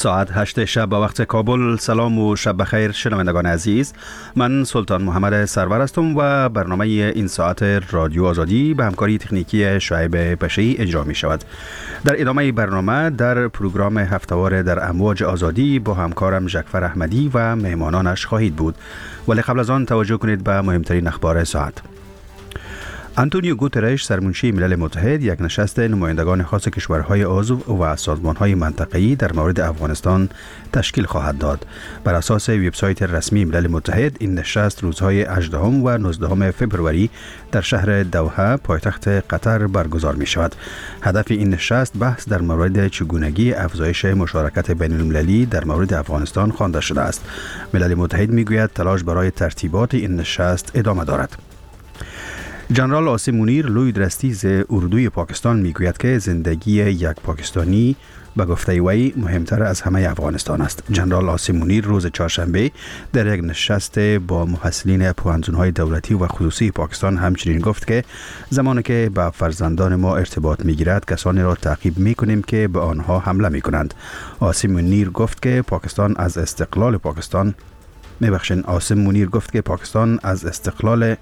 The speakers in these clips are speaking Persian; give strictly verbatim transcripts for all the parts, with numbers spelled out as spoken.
ساعت هشت شب با وقت کابل. سلام و شب بخیر شنوندگان عزیز، من سلطان محمد سرور هستم و برنامه این ساعت رادیو آزادی به همکاری تکنیکی شعیب بشری اجرا می شود. در ادامه برنامه در پروگرام هفته‌وار در امواج آزادی با همکارم ژکفر احمدی و مهمانانش خواهید بود، ولی قبل از آن توجه کنید به مهمترین اخبار ساعت. آنتونیو گوترش سرمنشی ملل متحد یک نشست نمایندگان خاص کشورهای عضو و سازمانهای منطقه‌ای در مورد افغانستان تشکیل خواهد داد. بر اساس وبسایت رسمی ملل متحد این نشست روزهای هجدهم و نوزدهم فوریه در شهر دوحه پایتخت قطر برگزار می شود. هدف این نشست بحث در مورد چگونگی افزایش مشارکت بین المللی در مورد افغانستان خوانده شده است. ملل متحد می گوید تلاش برای ترتیبات این نشست ادامه دارد. جنرال عاصم منیر لوی درستیز اردوی پاکستان میگوید که زندگی یک پاکستانی به گفته وی مهمتر از همه افغانستان است. جنرال عاصم منیر روز چهارشنبه در یک نشست با محصلین پوهنتون‌های دولتی و خصوصی پاکستان همچنین گفت که زمانی که با فرزندان ما ارتباط میگیرد کسانی را تعقیب میکنیم که به آنها حمله میکنند. عاصم منیر گفت که پاکستان از استقلال پاکستان میبخشن عاصم منیر گفت که پاکستان از استقلال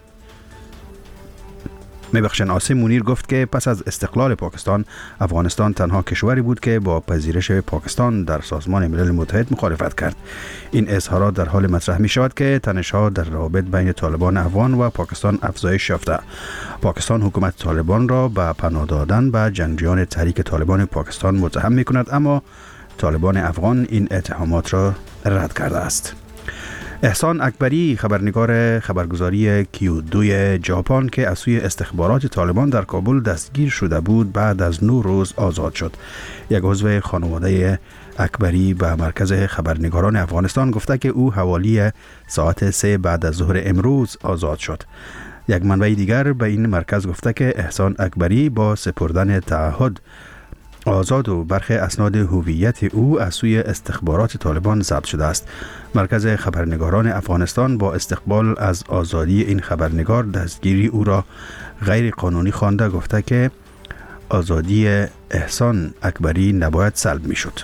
میبخشن عاصم منیر گفت که پس از استقلال پاکستان افغانستان تنها کشوری بود که با پذیرش پاکستان در سازمان ملل متحد مخالفت کرد. این اظهارات در حال مطرح می شود که تنش‌ها در روابط بین طالبان افغان و پاکستان افزایش یافته. پاکستان حکومت طالبان را به پناه دادن به جنگجویان تحریک طالبان پاکستان متهم می کند، اما طالبان افغان این اتهامات را رد کرده است. احسان اکبری خبرنگار خبرگزاری کیو دو ژاپن که از سوی استخبارات طالبان در کابل دستگیر شده بود بعد از نه روز آزاد شد. یک عضو خانواده اکبری به مرکز خبرنگاران افغانستان گفته که او حوالی ساعت سه بعد از ظهر امروز آزاد شد. یک منبع دیگر به این مرکز گفته که احسان اکبری با سپردن تعهد آزاد و برخی اسناد هویت او از سوی استخبارات طالبان ضبط شده است. مرکز خبرنگاران افغانستان با استقبال از آزادی این خبرنگار دستگیری او را غیر قانونی خوانده گفته که آزادی احسان اکبری نباید سلب می شد.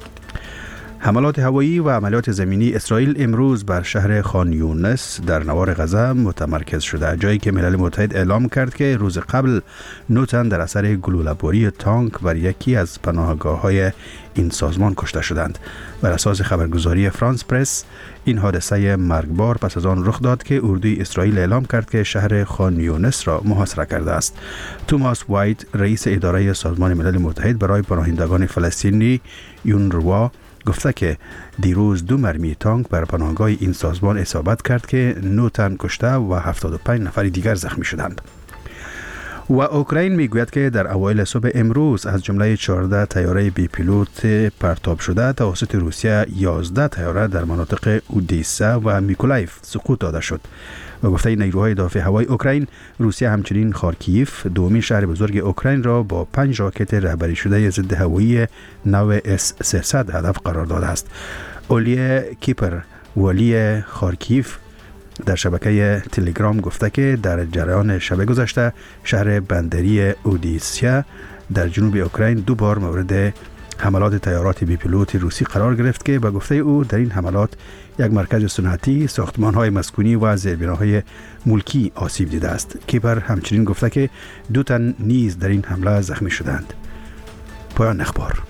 حملات هوایی و عملیات زمینی اسرائیل امروز بر شهر خان یونس در نوار غزه متمرکز شده، جایی که ملل متحد اعلام کرد که روز قبل نه تن در اثر گلوله‌باری تانک بر یکی از پناهگاه‌های این سازمان کشته شدند. بر اساس خبرگزاری فرانس پرس این حادثه مرگبار پس از آن رخ داد که اردوی اسرائیل اعلام کرد که شهر خان یونس را محاصره کرده است. توماس وایت رئیس اداره سازمان ملل متحد برای پناهندگان فلسطینی یونروا گفته که دیروز دو مرمی تانک بر پناهگاه این سازمان اصابت کرد که نه تن کشته و هفتاد و پنج نفر دیگر زخمی شدند. و اوکراین میگوید که در اوایل صبح امروز از جمله چهارده طیاره بی پیلوت پرتاب شده توسط روسیه یازده طیاره در مناطق اودیسا و میکولایف سقوط داده شد. و گفته نیروهای دفاع هوایی اوکراین روسیه همچنین خارکیف دومین شهر بزرگ اوکراین را با پنج راکت رهبری شده ضد هوایی نو اس سیصد هدف قرار داده است. اولیه کیپر والی خارکیف در شبکه تلگرام گفته که در جریان شب گذشته شهر بندری اودیسا در جنوب اوکراین دو بار مورد حملات طیارات بی پیلوت روسی قرار گرفت که به گفته او در این حملات یک مرکز صنعتی، ساختمان‌های مسکونی و زیربناهای ملکی آسیب دیده است. کیپر همچنین گفته که دو تن نیز در این حمله زخمی شدند. پایان اخبار.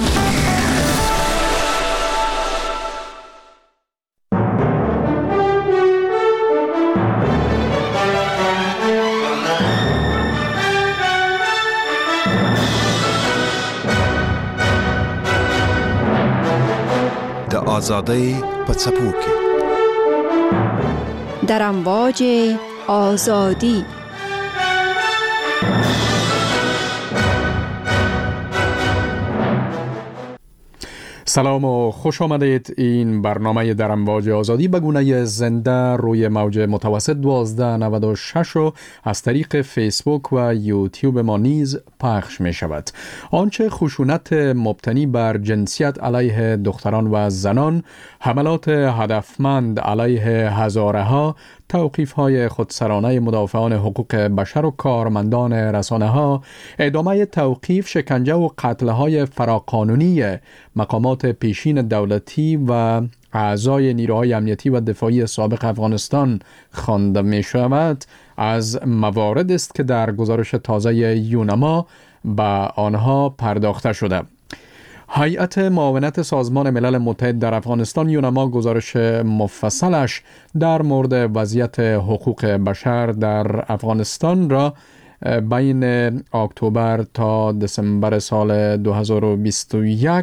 آزادی پڅپو کې در امواج آزادی. سلام و خوش آمدید. این برنامه در امواج آزادی به گونه زنده روی موج متوسط دوازده نود و شش و از طریق فیسبوک و یوتیوب ما نیز پخش می شود. آنچه خشونت مبتنی بر جنسیت علیه دختران و زنان، حملات هدفمند علیه هزاره ها، توقیف‌های خودسرانه مدافعان حقوق بشر و کارمندان رسانه‌ها، ادامه توقیف، شکنجه و قتل‌های فراقانونی مقامات پیشین دولتی و اعضای نیروهای امنیتی و دفاعی سابق افغانستان خوانده می‌شود، از موارد است که در گزارش تازه یونما به آنها پرداخته شده. هیئت معاونت سازمان ملل متحد در افغانستان یونما گزارش مفصلش در مورد وضعیت حقوق بشر در افغانستان را بین اکتبر تا دسامبر سال دو هزار و بیست و یک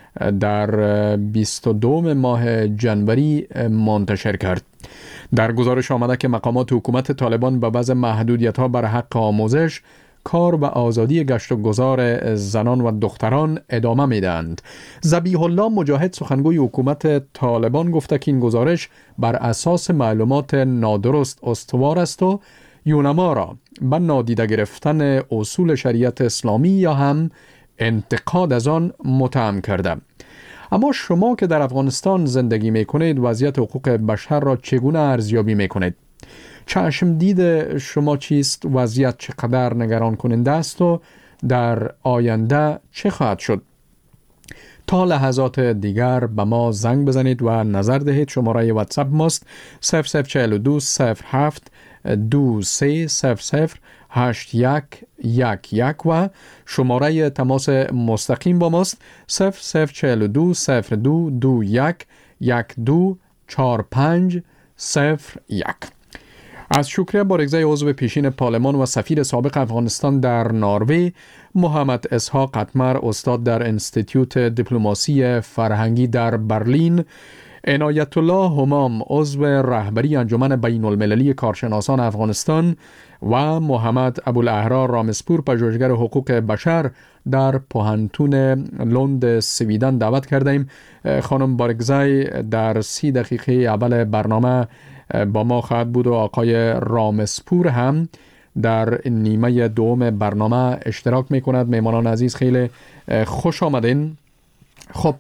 در بیست و دو ماه جنوری منتشر کرد. در گزارش آمده که مقامات حکومت طالبان به وضع محدودیت‌ها بر حق آموزش، کار و آزادی گشت و گذار زنان و دختران ادامه میدهند. ذبیح الله مجاهد سخنگوی حکومت طالبان گفته که این گزارش بر اساس معلومات نادرست استوار است و یونما را به نادیده گرفتن اصول شریعت اسلامی یا هم انتقاد از آن متهم کرده. اما شما که در افغانستان زندگی میکنید، وضعیت حقوق بشر را چگونه ارزیابی میکنید؟ چشم دید شما چیست؟ وضعیت چقدر نگران کننده است و در آینده چه خواهد شد؟ تا لحظات دیگر به ما زنگ بزنید و نظر دهید. شماره واتساپ ماست صفر صفر چهل و دو صفر هفت دو سه صفر صفر هشت یک یک یک و شماره تماس مستقیم با ماست صفر صفر چهل و دو صفر دو دو یک یک دو چهار پنج صفر یک. از شکریه بارگزای عضو پیشین پارلمان و سفیر سابق افغانستان در نروژ محمد اسحاق اتمر، استاد در انستیتیوت دیپلماسی فرهنگی در برلین، عنایت الله همام، عضو رهبری انجمن بین المللی کارشناسان افغانستان و محمد ابوالاحرار رامسپور، پژوهشگر حقوق بشر در پوهنتون لند سویدن دعوت کردیم. خانم بارگزای در سی دقیقه اول برنامه با ما خواهد بود و آقای رامسپور هم در نیمه دوم برنامه اشتراک میکند. میمانان عزیز خیلی خوش آمدین. خب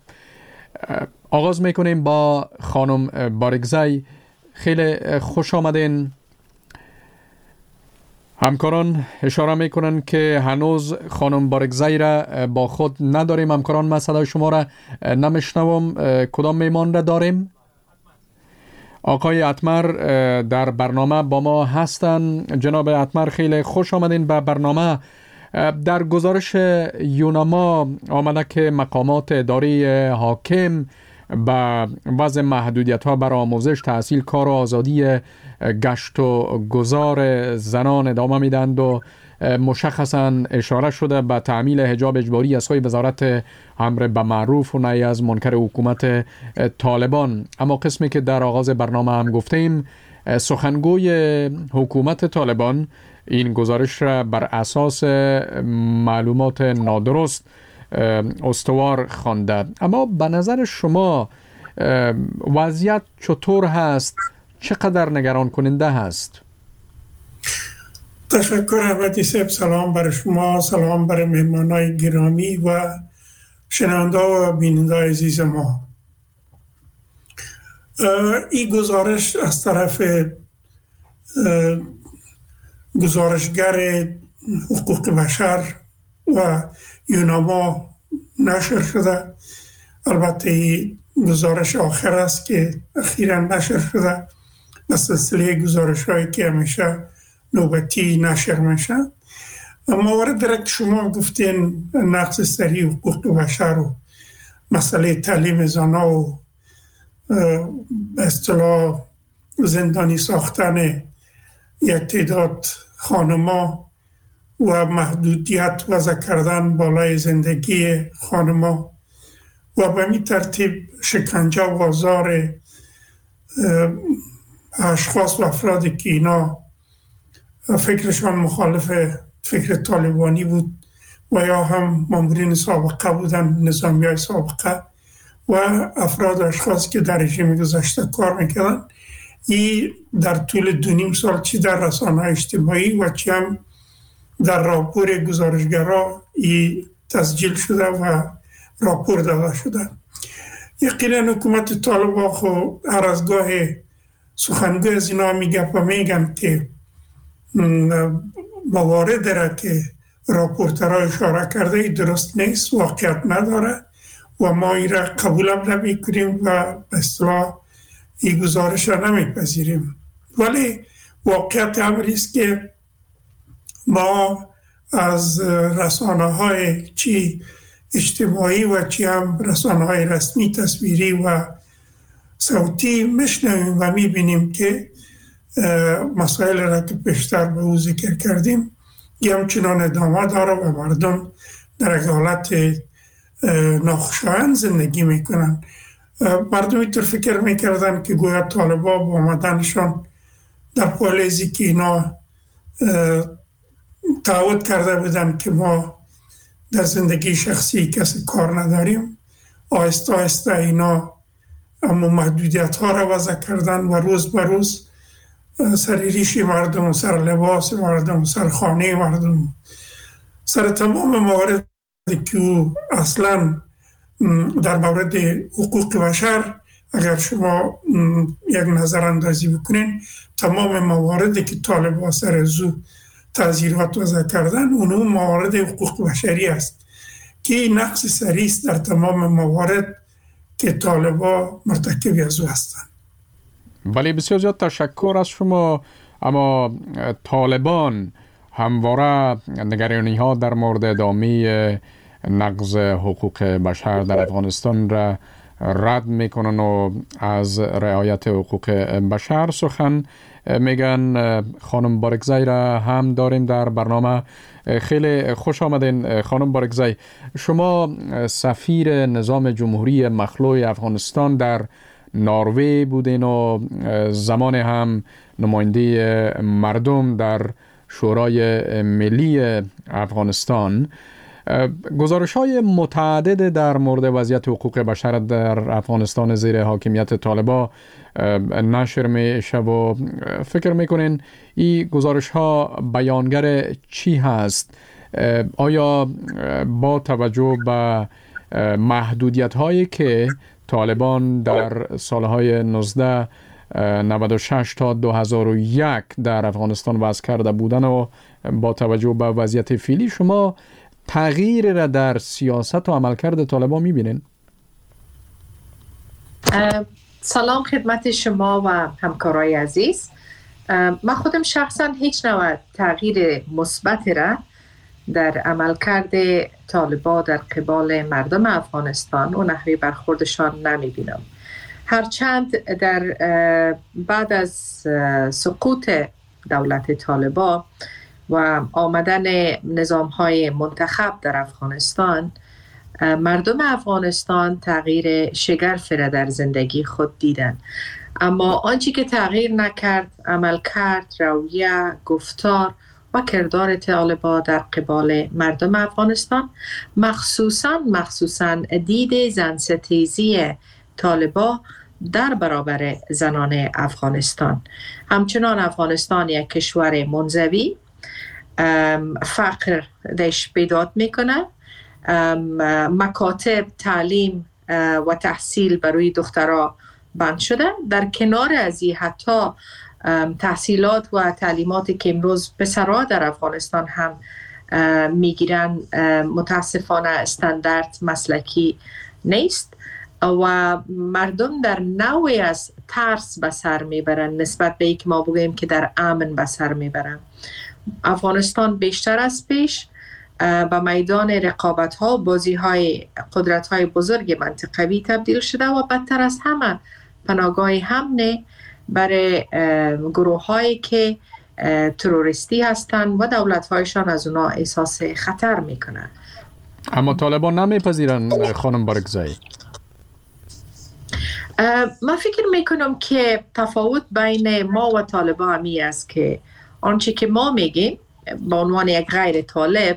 آغاز میکنیم با خانم بارگزای. خیلی خوش آمدین. همکاران اشاره میکنن که هنوز خانم بارگزای را با خود نداریم. همکاران من صدای شما را نمیشنوم. کدام میمان را داریم؟ آقای اتمر در برنامه با ما هستن. جناب اتمر خیلی خوش آمدین به برنامه. در گزارش یونما آمده که مقامات اداری حاکم به وضع محدودیت ها بر آموزش، تحصیل، کار و آزادی گشت و گذار زنان ادامه میدند و مشخصا اشاره شده به تعمیل حجاب اجباری از سوی وزارت امر به معروف و نهی از منکر حکومت طالبان. اما قسمی که در آغاز برنامه هم گفتیم، سخنگوی حکومت طالبان این گزارش را بر اساس معلومات نادرست استوار خوانده. اما به نظر شما وضعیت چطور هست؟ چقدر نگران کننده هست؟ تشکر احمدی صاحب. سلام بر شما، سلام بر مهمانای گرامی و شنونده و بیننده عزیز ما. این گزارش از طرف گزارشگر حقوق بشر و یونما نشر شده. البته این گزارش آخر است که اخیراً نشر شده به سلسله گزارش هایی که همیشه نوبتی نشر میشه. موارد را که شما گفتین، نقض سریع حقوق بشر و مسئله تعلیم زنان و به اصطلاح زندانی ساختن یک تعداد خانما و محدودیت وضع کردن بالای زندگی خانما و به می ترتیب شکنجه و آزار اشخاص و افرادی که اینا فکرشان مخالف فکر طالبانی بود و یا هم مامورین سابقه بودن، نظامی های سابقه و افراد و اشخاص که در رژیم گذشته کار میکردن. این در طول دو نیم سال چی در رسانه اجتماعی و چی هم در راپور گزارشگرها این تسجیل شده و راپور داده شده. یقینا حکومت طالبان خو هر از گاه سخنگوی از اینا میگه و میگن که موارد را که راپورترها اشاره کرده درست نیست، واقعیت نداره و ما این را قبول هم نمی کنیم و به اصطلاح این گزارش را نمیپذیریم. ولی واقعیت امری است که ما از رسانه های چی اجتماعی و چی هم رسانه های رسمی تصویری و صوتی میشنویم و میبینیم که مسائل را که پیشتر به او ذکر کردیم یه همچنان ادامه داره و مردم در یک حالت ناخوشایند زندگی میکنن. مردم اینطور فکر میکردن که گویا طالبا با آمدنشان در پالیزی که اینا تعهد کرده بودن که ما در زندگی شخصی کسی کار نداریم، آهسته آهسته اینا اما محدودیت ها را وضع کردن و روز به روز سر ریشی مردم، سر لباس مردم، سر خانه مردم، سر تمام موارد که او اصلا در مورد حقوق بشر اگر شما یک نظر اندازی بکنین، تمام مواردی که طالبان سر زو تعزیرات وضع کردن اونو موارد حقوق بشری است که نقص سریع است در تمام موارد که طالبان مرتکب از او هستند. ولی بسیار زیاد تشکر از شما. اما طالبان همواره نگرانی ها در مورد ادامه نقض حقوق بشر در افغانستان را رد میکنن و از رعایت حقوق بشر سخن میگن. خانم بارکزی را هم داریم در برنامه. خیلی خوش آمدین خانم بارکزی. شما سفیر نظام جمهوری مخلوع افغانستان در نروژ بودین و زمان هم نماینده مردم در شورای ملی افغانستان. گزارش های متعدد در مورد وضعیت حقوق بشر در افغانستان زیر حاکمیت طالبان نشر میشه و فکر میکنین این گزارش ها بیانگر چی هست؟ آیا با توجه به محدودیت هایی که طالبان در سالهای نوزده نود و شش تا دو هزار و یک در افغانستان وضع کرده بودن و با توجه به وضعیت فعلی شما تغییر را در سیاست و عملکرد طالبان میبینین؟ سلام خدمت شما و همکارای عزیز. من خودم شخصا هیچ نوع تغییر مثبت را در عملکرد طالبان در قبال مردم افغانستان و نحوه برخوردشان نمیبینم. هرچند در بعد از سقوط دولت طالبان و آمدن نظام‌های منتخب در افغانستان، مردم افغانستان تغییر شگرفی را در زندگی خود دیدن. اما آنچه که تغییر نکرد عملکرد، رویه، گفتار و کردار طالبان در قبال مردم افغانستان، مخصوصاً مخصوصاً دید زنستیزی طالبان در برابر زنان افغانستان. همچنان افغانستان یک کشور منزوی، فقر دیش بیداد میکنه، مکاتب تعلیم و تحصیل برای دخترها بند شده. در کنار از این حتی تحصیلات و تعلیماتی که امروز پسرها در افغانستان هم میگیرن متاسفانه استاندارد مسلکی نیست و مردم در نوعی از ترس به سر میبرن نسبت به اینکه ما بگوییم که در امن به سر میبرن. افغانستان بیشتر از پیش به میدان رقابت ها و بازی های قدرت های بزرگ منطقوی تبدیل شده و بدتر از همه پناهگاه امن برای گروه هایی که تروریستی هستند و دولت هایشان از اونا احساس خطر میکنن. اما طالبان نمیپذیرن خانم بارکزی. من فکر میکنم که تفاوت بین ما و طالبان همی است که آنچه که ما میگیم به عنوان یک غیر طالب،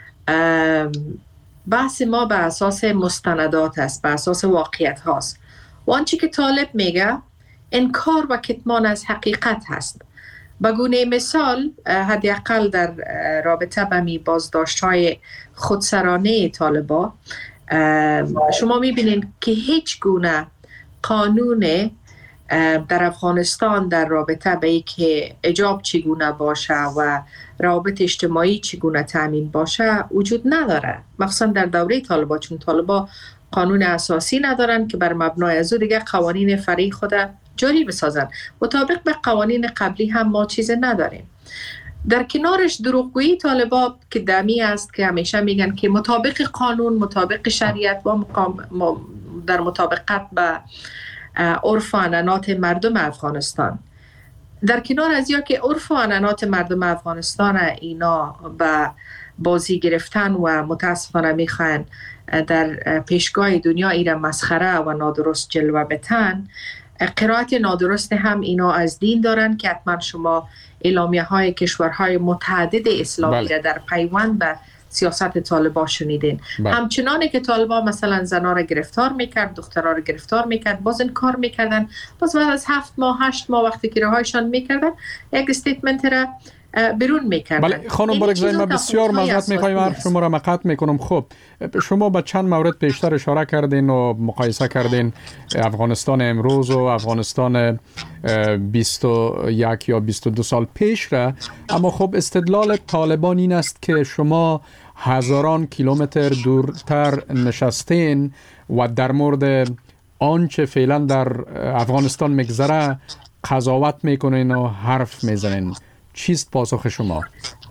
بحث ما به اساس مستندات است، به اساس واقعیت هاست و آنچه که طالب میگه انکار و کتمان از حقیقت هست. به گونه مثال حداقل در رابطه با می بازداشت های خودسرانه طالبان شما میبینید که هیچ گونه قانون در افغانستان در رابطه به اینکه حجاب چگونه باشه و روابط اجتماعی چگونه تامین باشه وجود نداره، مخصوصا در دوره طالبا، چون طالبا قانون اساسی ندارن که بر مبنای از او دیگه قوانین فرعی خود جاری بسازن. مطابق به قوانین قبلی هم ما چیز نداریم. در کنارش دروغگویی طالبا که دمی است که همیشه میگن که مطابق قانون، مطابق شریعت با مقام در مطابقت به عرف و عنعنات مردم افغانستان. در کنار از یا که عرف و عنعنات مردم افغانستان اینا به بازی گرفتن و متاسفانه میخوان در پیشگاه دنیا ایره مسخره و نادرست جلوه بتن، قرائت نادرست هم اینا از دین دارن که حتما شما اعلامیه های کشورهای متعدد اسلامی را در پیوند به سیاست طالبا شنیدین. بله. همچنانه که طالبا مثلا زنا را گرفتار میکرد، دخترها را گرفتار میکرد، باز این کار میکردن، باز بعد از هفت ماه هشت ماه وقتی که رهایشان میکردن یک استیتمنت را بیرون میکردن. بله خانم بارگزای، ما بسیار معذرت میخوایم حرف شما را مقطع میکنم. خب شما به چند مورد پیشتر اشاره کردین و مقایسه کردین افغانستان امروز و افغانستان بیست و یک یا بیست و دو سال پیش را، اما خب استدلال طالبان این است که شما هزاران کیلومتر دورتر نشستین و در مورد آنچه فعلا در افغانستان میگذره قضاوت میکنین و حرف میزنین. چیست پاسخ شما؟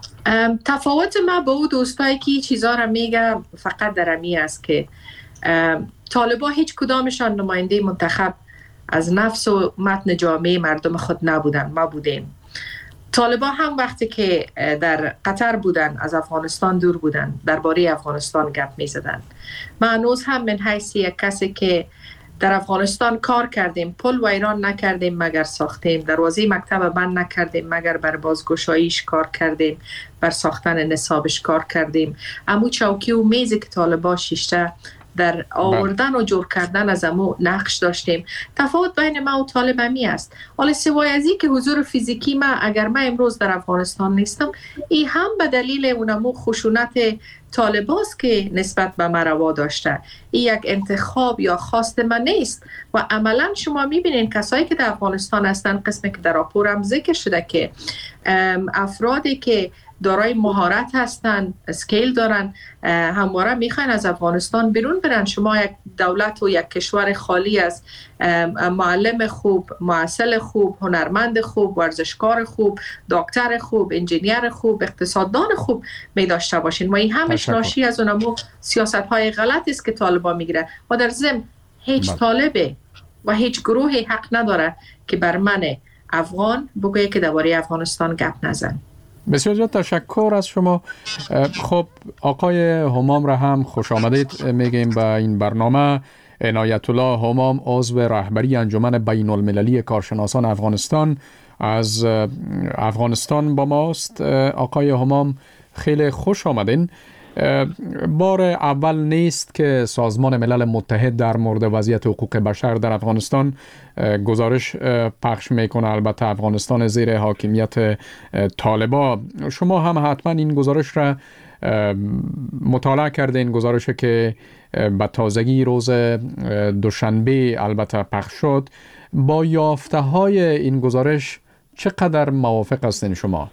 تفاوت ما با او دوستایی که چیزا را میگه فقط در امی است که طالبا هیچ کدامشان نماینده منتخب از نفس و متن جامعه مردم خود نبودن، ما بودیم. طالبا هم وقتی که در قطر بودن از افغانستان دور بودن، درباره افغانستان گپ میزدن. ما هنوز هم من حیث یک کسی که در افغانستان کار کردیم، پل و ایران نکردیم مگر ساختیم، دروازه مکتب بند نکردیم مگر بر بازگشاییش کار کردیم، بر ساختن نصابش کار کردیم. امو چوکی و میزی که طالبا شیشته در آوردن و جور کردن از امو نقش داشتیم. تفاوت بین ما و طالب همی است. حالا سوای از این که حضور فیزیکی ما اگر من امروز در افغانستان نیستم، این هم به دلیل اونمو خشونت طالباست که نسبت به ما روا داشته. این یک انتخاب یا خواست من نیست و عملا شما میبینین کسایی که در افغانستان هستن، قسمی که در راپور هم ذکر شده که افرادی که دارای مهارت هستن، اسکیل دارن، همواره میخواین از افغانستان بیرون برن. شما یک دولت و یک کشور خالی از معلم خوب، معسل خوب، هنرمند خوب، ورزشکار خوب، دکتر خوب، انجینیر خوب، اقتصاددان خوب می داشته باشین و این همش ناشی از اونمو سیاست های غلطی است که طالبان میگیره و در ضمن هیچ طالبه و هیچ گروهی حق نداره که بر من افغان بگویه که درباره افغانستان گپ نزن. بسیار زیاد تشکر از شما. خب آقای همام را هم خوش آمدید میگیم به این برنامه. عنایت الله همام عضو رهبری انجمن بین المللی کارشناسان افغانستان از افغانستان با ماست. آقای همام خیلی خوش آمدین. بار اول نیست که سازمان ملل متحد در مورد وضعیت حقوق بشر در افغانستان گزارش پخش میکنه. البته افغانستان زیر حاکمیت طالبا. شما هم حتما این گزارش را مطالعه کردین، گزارشی که به تازگی روز دوشنبه البته پخش شد. با یافته های این گزارش چقدر موافق هستین شما؟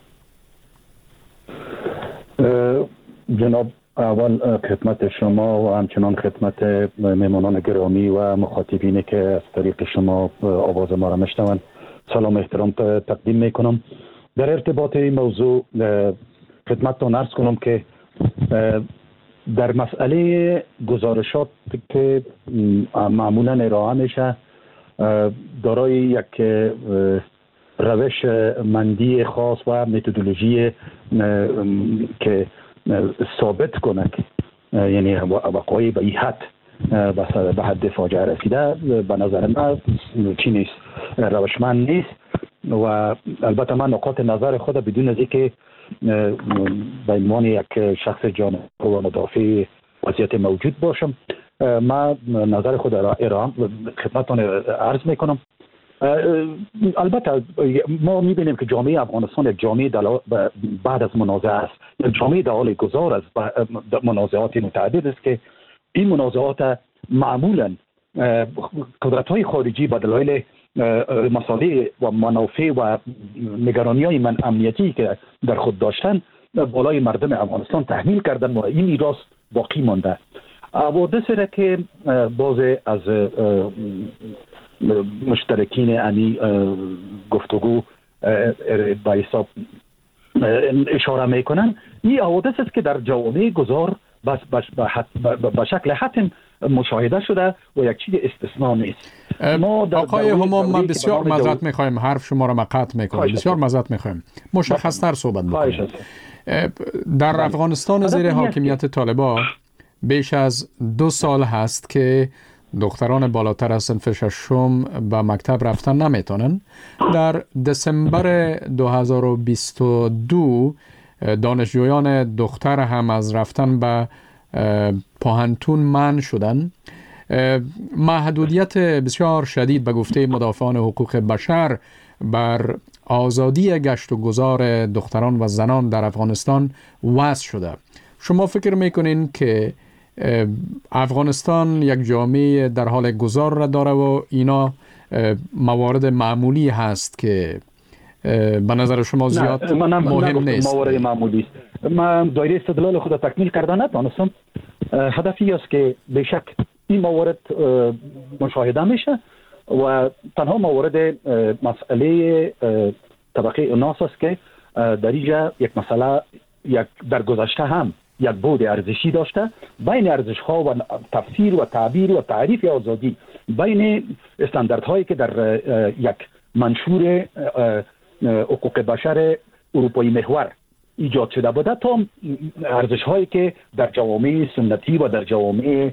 جناب، اول خدمت شما و همچنان خدمت مهمانان گرامی و مخاطبینی که از طریق شما آواز ما را میشنوند سلام احترام تقدیم میکنم. در ارتباط این موضوع خدمتتان عرض کنم که در مسئله گزارشات که معمولا ارائه میشه دارای یک روش مندی خاص و متدولوژی که ثابت کنه یعنی وقایع به این حد به حد فاجعه رسیده به نظر من چی نیست، روشمند نیست و البته من نقاط نظر خود بدون از اینکه به عنوان یک شخص جامعه و مدافع وضعیت موجود باشم، من نظر خود را ارائه خدمتتان عرض میکنم. البته ما میبینیم که جامعه افغانستان یک جامعه بعد از منازعه است، یک جامعه در حال گذار از منازعات متعدد است که این منازعات معمولا قدرت‌های خارجی به دلایل مسائل و منافع و نگرانی‌های من امنیتی که در خود داشتن بالای مردم افغانستان تحمیل کردن و این میراث باقی مانده. حوادث را که باز از مشترکین امی گفتگو با حساب اشاره میکنن، این حوادث است که در جوامع گذار بس به شکل حتم مشاهده شده و یک چیز استثنا نیست. آقای همام، ما بسیار معذرت میخوایم، حرف شما را ما قطع میکنیم، بسیار معذرت میخوایم، مشخص‌تر صحبت بکنیم. در افغانستان زیر حاکمیت طالبان بیش از دو سال هست که دختران بالاتر از صنف ششم به مکتب رفتن نمیتونن. در دسامبر دو هزار و بیست و دو دانشجویان دختر هم از رفتن به پاهنتون منع شدن. محدودیت بسیار شدید به گفته مدافعان حقوق بشر بر آزادی گشت و گذار دختران و زنان در افغانستان وضع شده. شما فکر میکنین که افغانستان یک جامعه در حال گذار را داره و اینا موارد معمولی هست که به نظر شما زیاد مهم نیست؟ موارد معمولی است. من دایره استدلال خود تکمیل کردن ندانستم. هدفی است که به شک این موارد مشاهده میشه و تنها موارد مسئله طبقه اناس است که در اینجا یک مسئله یک در گذشته هم یک بود ارزشی داشته بین ارزش ها و تفسیر و تعبیر و تعریف آزادی، بین استانداردهایی که در یک منشور حقوق بشر اروپایی محور ایجاد شده بوده تا ارزش هایی که در جوامع سنتی و در جوامع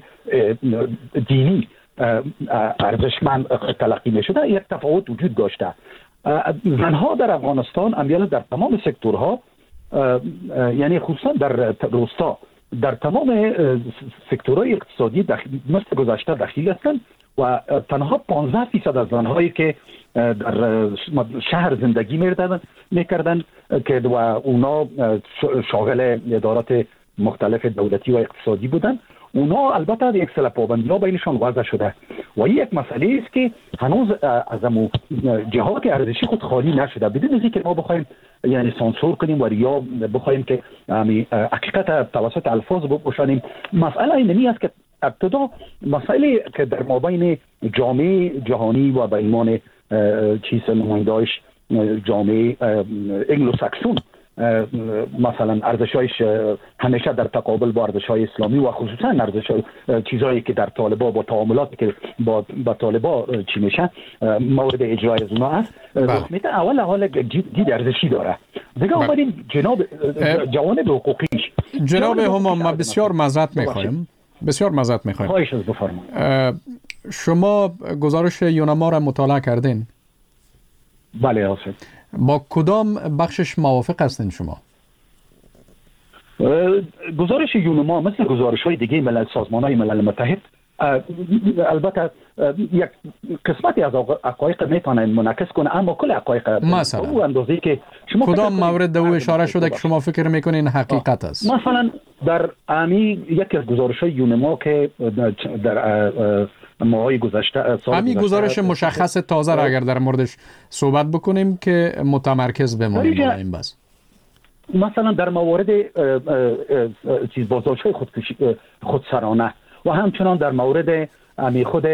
دینی ارزشمند تلقی می شده یک تفاوت وجود داشته. زنها در افغانستان امیال در تمام سکتورها، یعنی خصوصا در روستا، در تمام سکتورهای اقتصادی مثل گذشته دخیل هستند و تنها پانزده فیصد از زنهایی که در شهر زندگی میکردن که و اونا شاغل ادارات مختلف دولتی و اقتصادی بودن، اونا البته یک سلسله پابندی‌ها بینشان وضع شده و این یک مسئله است که هنوز از امو جهات ارزشی خود خالی نشده، بدون از اینکه ما بخوایم یعنی سانسور کنیم و یا بخوایم که یعنی حقیقت توسط الفاظ بپوشانیم. مسئله اینمی است که ابتدا مسئله که در مابین جامعه جهانی و به ایمان چیز نماینده‌اش جامعه انگلو ساکسون مثلا ارزش‌هایش همیشه در تقابل با ارزش‌های اسلامی و خصوصا ارزش‌های چیزایی که در طالبان با تعاملاتی که با با طالبان چی میشه مورد اجرای از اونها است، رسمیت اول حال دید ارزشی داره. دیگه اومدیم جناب جوانب حقوقیش. جناب همام، ما بسیار معذرت می‌خوایم. بسیار معذرت می‌خوایم. خواهش از بفرمایید. شما گزارش یونما را مطالعه کردین؟ بله آسف. با کدام بخشش موافق هستین شما؟ گزارش یونما مثل گزارش‌های دیگه ملل سازمان‌های ملل متحد البته یک قسمتی از حقایق میتونه منعکس کنه، اما کل حقایق مثلا او اندازه‌ای که شما کدام مورد او اشاره شده که شما فکر میکنین حقیقت است؟ مثلا در امی یک از گزارش‌های یونما که در ماهای گذشته همین گزارش مشخص تازه را اگر در موردش صحبت بکنیم که متمرکز بمانیم با این بس. مثلا در موارد چیز بازداشت‌های خودسرانه و همچنان در مورد امی خود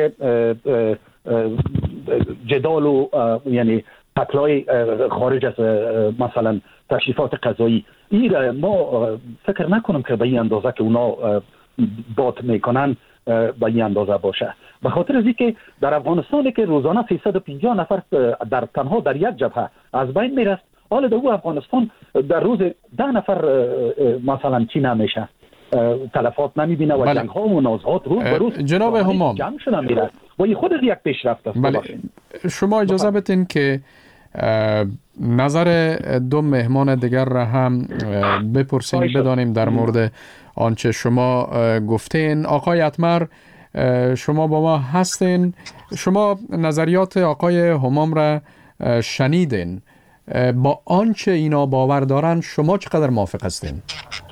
جدال و یعنی قتل‌های خارج از مثلا تشریفات قضایی، این ما فکر نکنم که به این اندازه که اونا بات میکنن به این اندازه باشه، به خاطر از اینکه در افغانستان که روزانه سیصد و پنجاه نفر در تنها در یک جبهه از بین میرست، حالا در او افغانستان در روز ده نفر مثلا چی نمیشه، تلفات نمیبینه و جنگ ها و منازعات روز به روز جناب همام جمع شدن میره و این خود یک پیشرفت است. بله. شما اجازه بدین که نظر دو مهمان دیگر را هم بپرسیم بدانیم در مورد آنچه شما گفتین. آقای اتمر، شما با ما هستین، شما نظریات آقای همام را شنیدین، با آنچه اینا باور دارن شما چقدر موافق هستین؟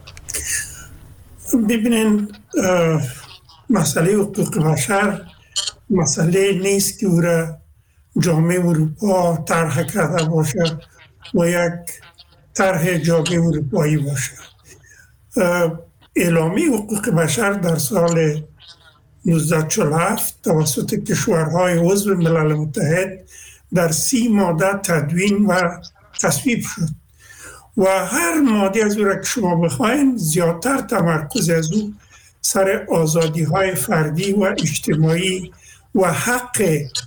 ببینین، مسئله حقوق بشر مسئله نیست که او را جامعه اروپا طرح کرده باشه و یک طرح جامعه اروپایی باشه. اعلامیه حقوق بشر در سال نوزده چهل و هفت توسط کشورهای عضو ملل متحد در سی ماده تدوین و تصویب شد و هر ماده از او را که شما بخواین زیادتر تمرکز از او سر آزادی های فردی و اجتماعی و حق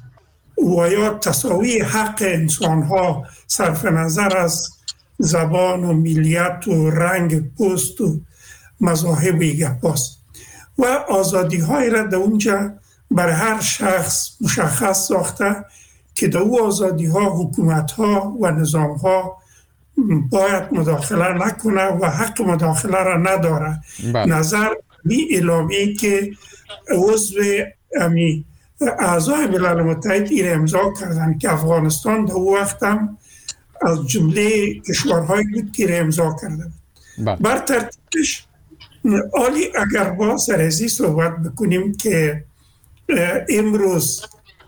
و یا تساوی حق انسان ها صرف نظر از زبان و ملیت و رنگ پوست و مذاهب و گپاست و آزادی های را در اونجا بر هر شخص مشخص ساخته که در او آزادی ها حکومت ها و نظام ها باید مداخله نکنه و حق مداخله را نداره. بله. نظر بی اعلامی که عضو امی اعضای ملل متحد این امضا کردن که افغانستان در او وقت هم از جمله کشورهایی بود که امضا کرده بود. بله. بر ترتیبش عالی اگر با سرزی صحبت بکنیم که امروز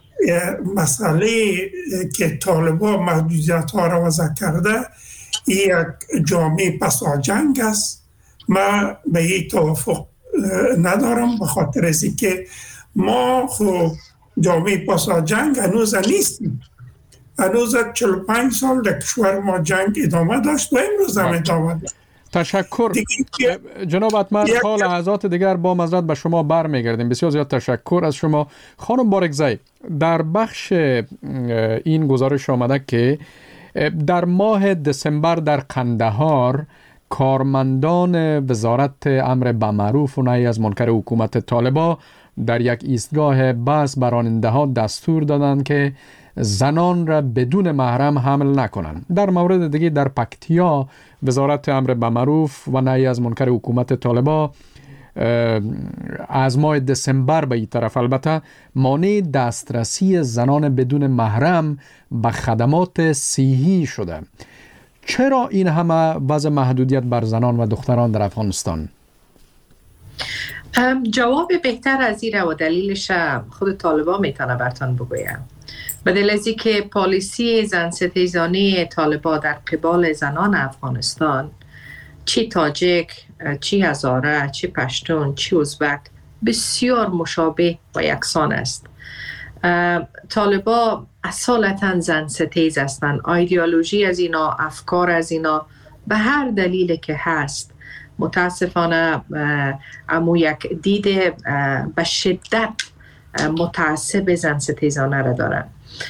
مسئله که طالبان محدودیت ها را وضع کرده یک جامعه پسا جنگ است. من به این توافق ندارم به خاطر از که ما خب جامعه پسا جنگ هنوز نیستیم. هنوز چهل و پنج سال در کشور ما جنگ ادامه داشت و امروز هم ادامه داشت. تشکر جناب اتمر. تا لحظات دیگر با معذرت به شما برمیگردیم. بسیار زیاد تشکر از شما. خانم بارگزی، در بخش این گزارش آمده که در ماه دسامبر در قندهار کارمندان وزارت امر بالمعروف و نهی از منکر حکومت طالبان در یک ایستگاه بس به راننده‌ها دستور دادند که زنان را بدون محرم حمل نکنند. در مورد دیگه در پکتیا وزارت امر بالمعروف و نهی از منکر حکومت طالبان از ماه دسامبر به این طرف البته مانع دسترسی زنان بدون محرم به خدمات صحی شده. چرا این همه وضع محدودیت بر زنان و دختران در افغانستان؟ جواب بهتر از این و دلیلش خود طالبان میتونه برتان بگویم. به دلیل از که پالیسی زن ستیزانه طالبان در قبال زنان افغانستان، چی تاجیک، چی هزاره، چی پشتون، چی ازبک، بسیار مشابه و یکسان است. طالبان اصالتا زن ستیز هستند. ایدئولوژی از اینا، افکار از اینا به هر دلیل که هست متاسفانه امو یک دید به شدت متعصب زن ستیزانه را دارن.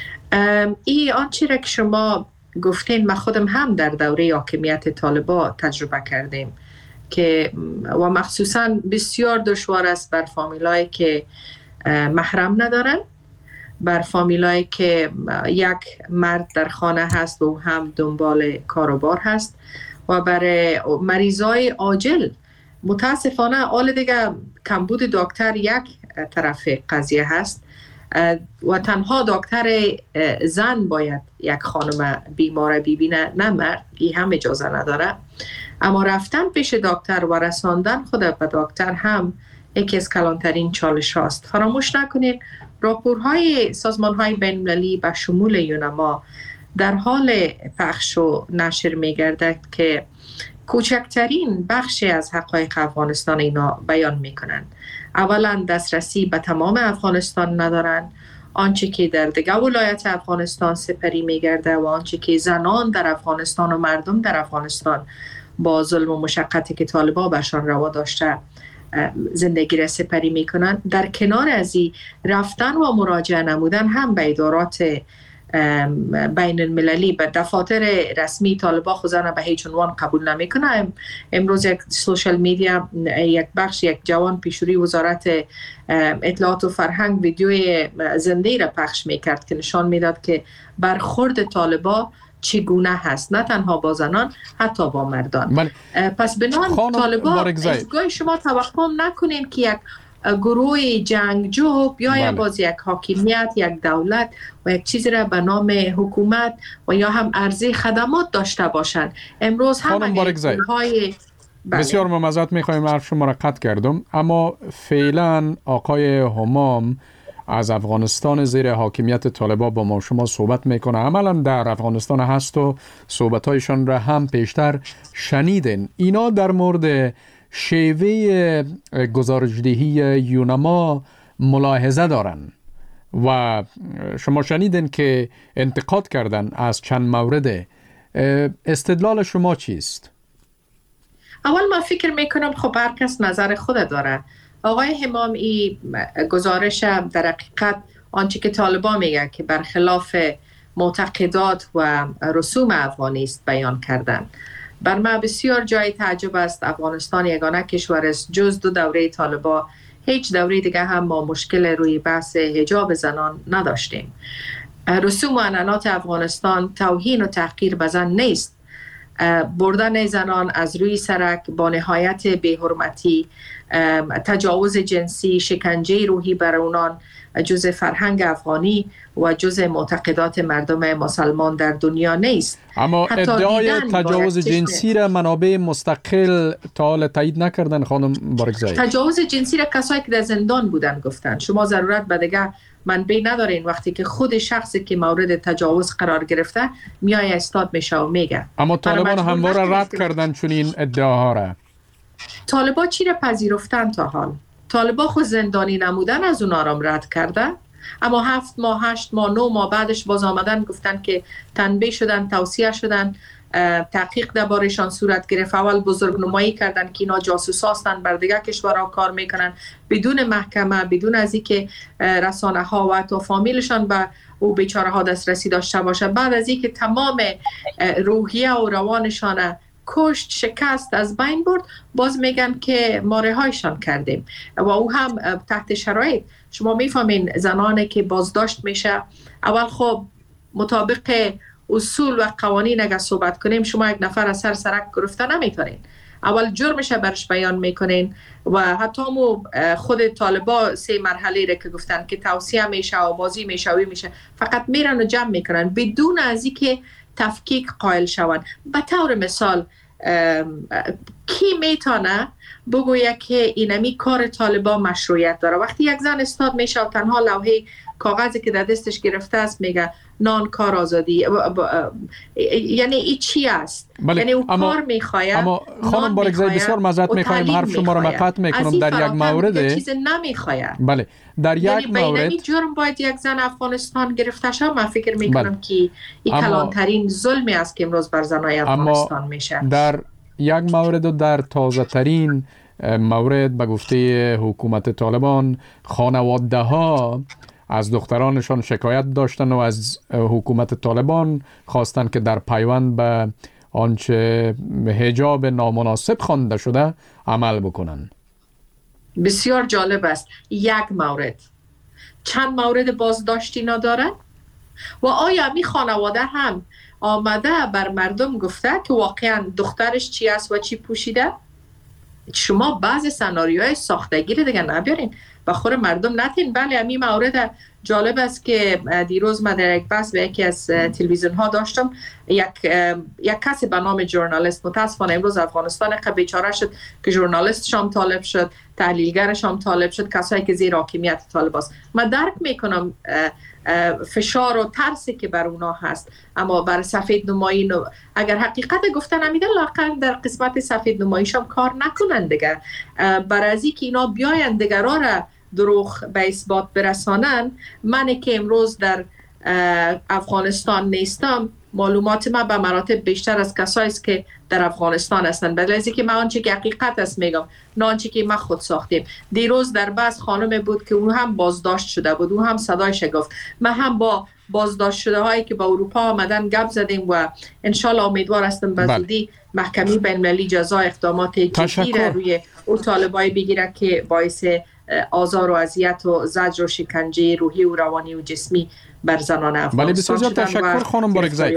این آنچه را که شما گفتین من خودم هم در دوره حاکمیت طالبان تجربه کردیم که و مخصوصا بسیار دشوار است بر فامیلایی که محرم ندارن، بر فامیلایی که یک مرد در خانه هست و هم دنبال کاروبار هست و برای مریضای عاجل متاسفانه آل دیگه کمبود دکتر یک طرف قضیه هست و تنها دکتر زن باید یک خانم بیمار ببینه، نه مرد. این هم اجازه نداره. اما رفتن پیش دکتر و رساندن خود به دکتر هم یکی از کلانترین چالش هاست. فراموش نکنید راپورهای سازمانهای بین المللی به شمول یونما در حال پخش و نشر می‌گردد که کوچکترین بخشی از حقایق افغانستان اینا بیان میکنن. اولا دسترسی به تمام افغانستان ندارن. آنچه که در دیگر ولایت افغانستان سپری میگرده و آنچه که زنان در افغانستان و مردم در افغانستان با ظلم و مشقتی که طالبان برشان روا داشته زندگی را سپری میکنن. در کنار از این رفتن و مراجعه نمودن هم به ادارات بین المللی، به دفاتر رسمی طالبان خودشان به هیچ عنوان قبول نمیکنه. امروز یک سوشال میدیا یک بخش یک جوان پیشوری وزارت اطلاعات و فرهنگ ویدیوی زنده را پخش میکرد که نشان میداد که برخورد طالبان چگونه هست، نه تنها با زنان حتی با مردان. بله. پس بنان طالبان از گاهی شما توقع نکنین که یک گروه جنگجو بیاید بله. باز یک حاکمیت، یک دولت و یک چیزی را به نام حکومت و یا هم عرضه خدمات داشته باشند. امروز هم های بله. بسیار معذرت میخوایم حرف شما را قطع کردم، اما فعلا آقای همام از افغانستان زیر حاکمیت طالبان با ما شما صحبت میکنه. عملا در افغانستان هست و صحبتایشان را هم پیشتر شنیدین. اینا در مورد شیوه گزارشدهی یونما ملاحظه دارن و شما شنیدین که انتقاد کردن از چند مورد. استدلال شما چیست؟ اول ما فکر میکنم خب هر کس نظر خود داره. آقای همام ای گزارش در حقیقت آنچه که طالبان میگه که برخلاف معتقدات و رسوم افغانی است بیان کردن. بر ما بسیار جای تعجب است. افغانستان یگانه کشور است جز دو دوره طالبان، هیچ دوره دیگه هم ما مشکل روی بحث حجاب زنان نداشتیم. رسوم و عنعنات افغانستان توهین و تحقیر به زن نیست. بردن زنان از روی سرک با نهایت بی‌حرمتی، تجاوز جنسی، شکنجه روحی بر اونان جز فرهنگ افغانی و جز معتقدات مردم مسلمان در دنیا نیست. اما ادعای تجاوز جنسی را منابع مستقل تا حال تایید نکردن خانم بارگزایی. تجاوز جنسی را کسایی که در زندان بودن گفتن. شما ضرورت به دیگه منبع ندارین وقتی که خود شخصی که مورد تجاوز قرار گرفته میای استاد میشه و میگه. اما طالبان همواره رد کردن چون این ادعاها را. طالبان چی را پذیرفتن تا حال؟ طالبان خود زندانی نمودن از اون آرام رد کردن، اما هفت ماه هشت ماه نو ماه بعدش باز آمدن گفتن که تنبیه شدن، توصیه شدن، تحقیق دربارشان صورت گرفت. اول بزرگنمایی کردن که اینا جاسوس هستن، بر دیگه کشورها کار میکنن بدون محکمه، بدون از اینکه رسانه ها و حتی فامیلشان به او بیچاره ها دسترسی داشته باشه. بعد از اینکه تمام روحیه و روانشان کشت، شکست، از بین برد، باز میگن که ما رهایشان کردیم و او هم تحت شرایط. شما میفهمین زنانی که بازداشت میشه، اول خب مطابق اصول و قوانین اگر صحبت کنیم شما یک نفر از سر سرک گرفته نمیتونین. اول جرمش برش بیان میکنین و حتی مو خود طالبا سه مرحله را که گفتن که توصیه میشه و بازی میشه و میشه فقط میرن و جمع میکنن بدون از اینکه تفکیک قائل شوند. به طور مثال کی میتونه بگوید که اینمی کار طالبان مشروعیت داره؟ وقتی یک زن استاد میشه و تنها لوحه کاغذی که در دستش گرفته است میگه نان کار آزادی، یعنی ای چی است؟ بله. یعنی او اما کار میخواید. اما خانم بارگزایی بسیار معذرت میخوایم حرف شما رو قطع میکنم. در یک مورد چیز نمیخواید. بله در یک یعنی مورد یعنی جرم باید یک زن افغانستان گرفته شد. من فکر میکنم بله. که این کلانترین ظلمی است که امروز بر زنای افغانستان میشه. در یک مورد و در تازه ترین مورد به گفته حکومت طالبان خانواده ها از دخترانشان شکایت داشتن و از حکومت طالبان خواستن که در پیوند به آنچه حجاب نامناسب خوانده شده عمل بکنن. بسیار جالب است. یک مورد چند مورد بازداشتی نداره و آیا می خانواده هم آمده بر مردم گفته که واقعا دخترش چی است و چی پوشیده؟ شما بعض سناریوهای ساختگی رو دیگه نبیارین و خور مردم نتین. بله همین مورد جالب است که دیروز من در یک بحث به یکی از تلویزیون ها داشتم. یک یک کسی به نام ژورنالیست، متاسفانه امروز افغانستان خب بیچاره شد که ژورنالیستش هم طالب شد، تحلیلگرش هم طالب شد، کسایی که زیر حاکمیت طالب است. من درک میکنم فشار و ترسی که بر اونا هست، اما بر سفید نمایی نو... اگر حقیقت گفتن امیده لاقل در قسمت سفید نماییش هم کار نکنن دیگه. بر از این که اینا بیاین دیگرها را دروغ به اثبات برسانن. من که امروز در افغانستان نیستم، معلومات ما به مراتب بیشتر از کسایی است که در افغانستان هستند. بدلیزی که من آنچه که حقیقت است میگم، نه آنچه که ما خود ساختیم. دیروز در بحث خانم بود که اون هم بازداشت شده بود، اون هم صدایش گفت. من هم با بازداشت شده هایی که با اروپا آمدن گپ زدیم و انشالله امیدوار هستم به زودی محکمه بین المللی جزا اقدامات جدی را روی اون طالبای بگیره که باعث آزار و اذیت و زجر و شکنجه روحی و روانی و جسمی بر زنان افغانستان. بله بسیار زیاد تشکر خانم بارگزایی.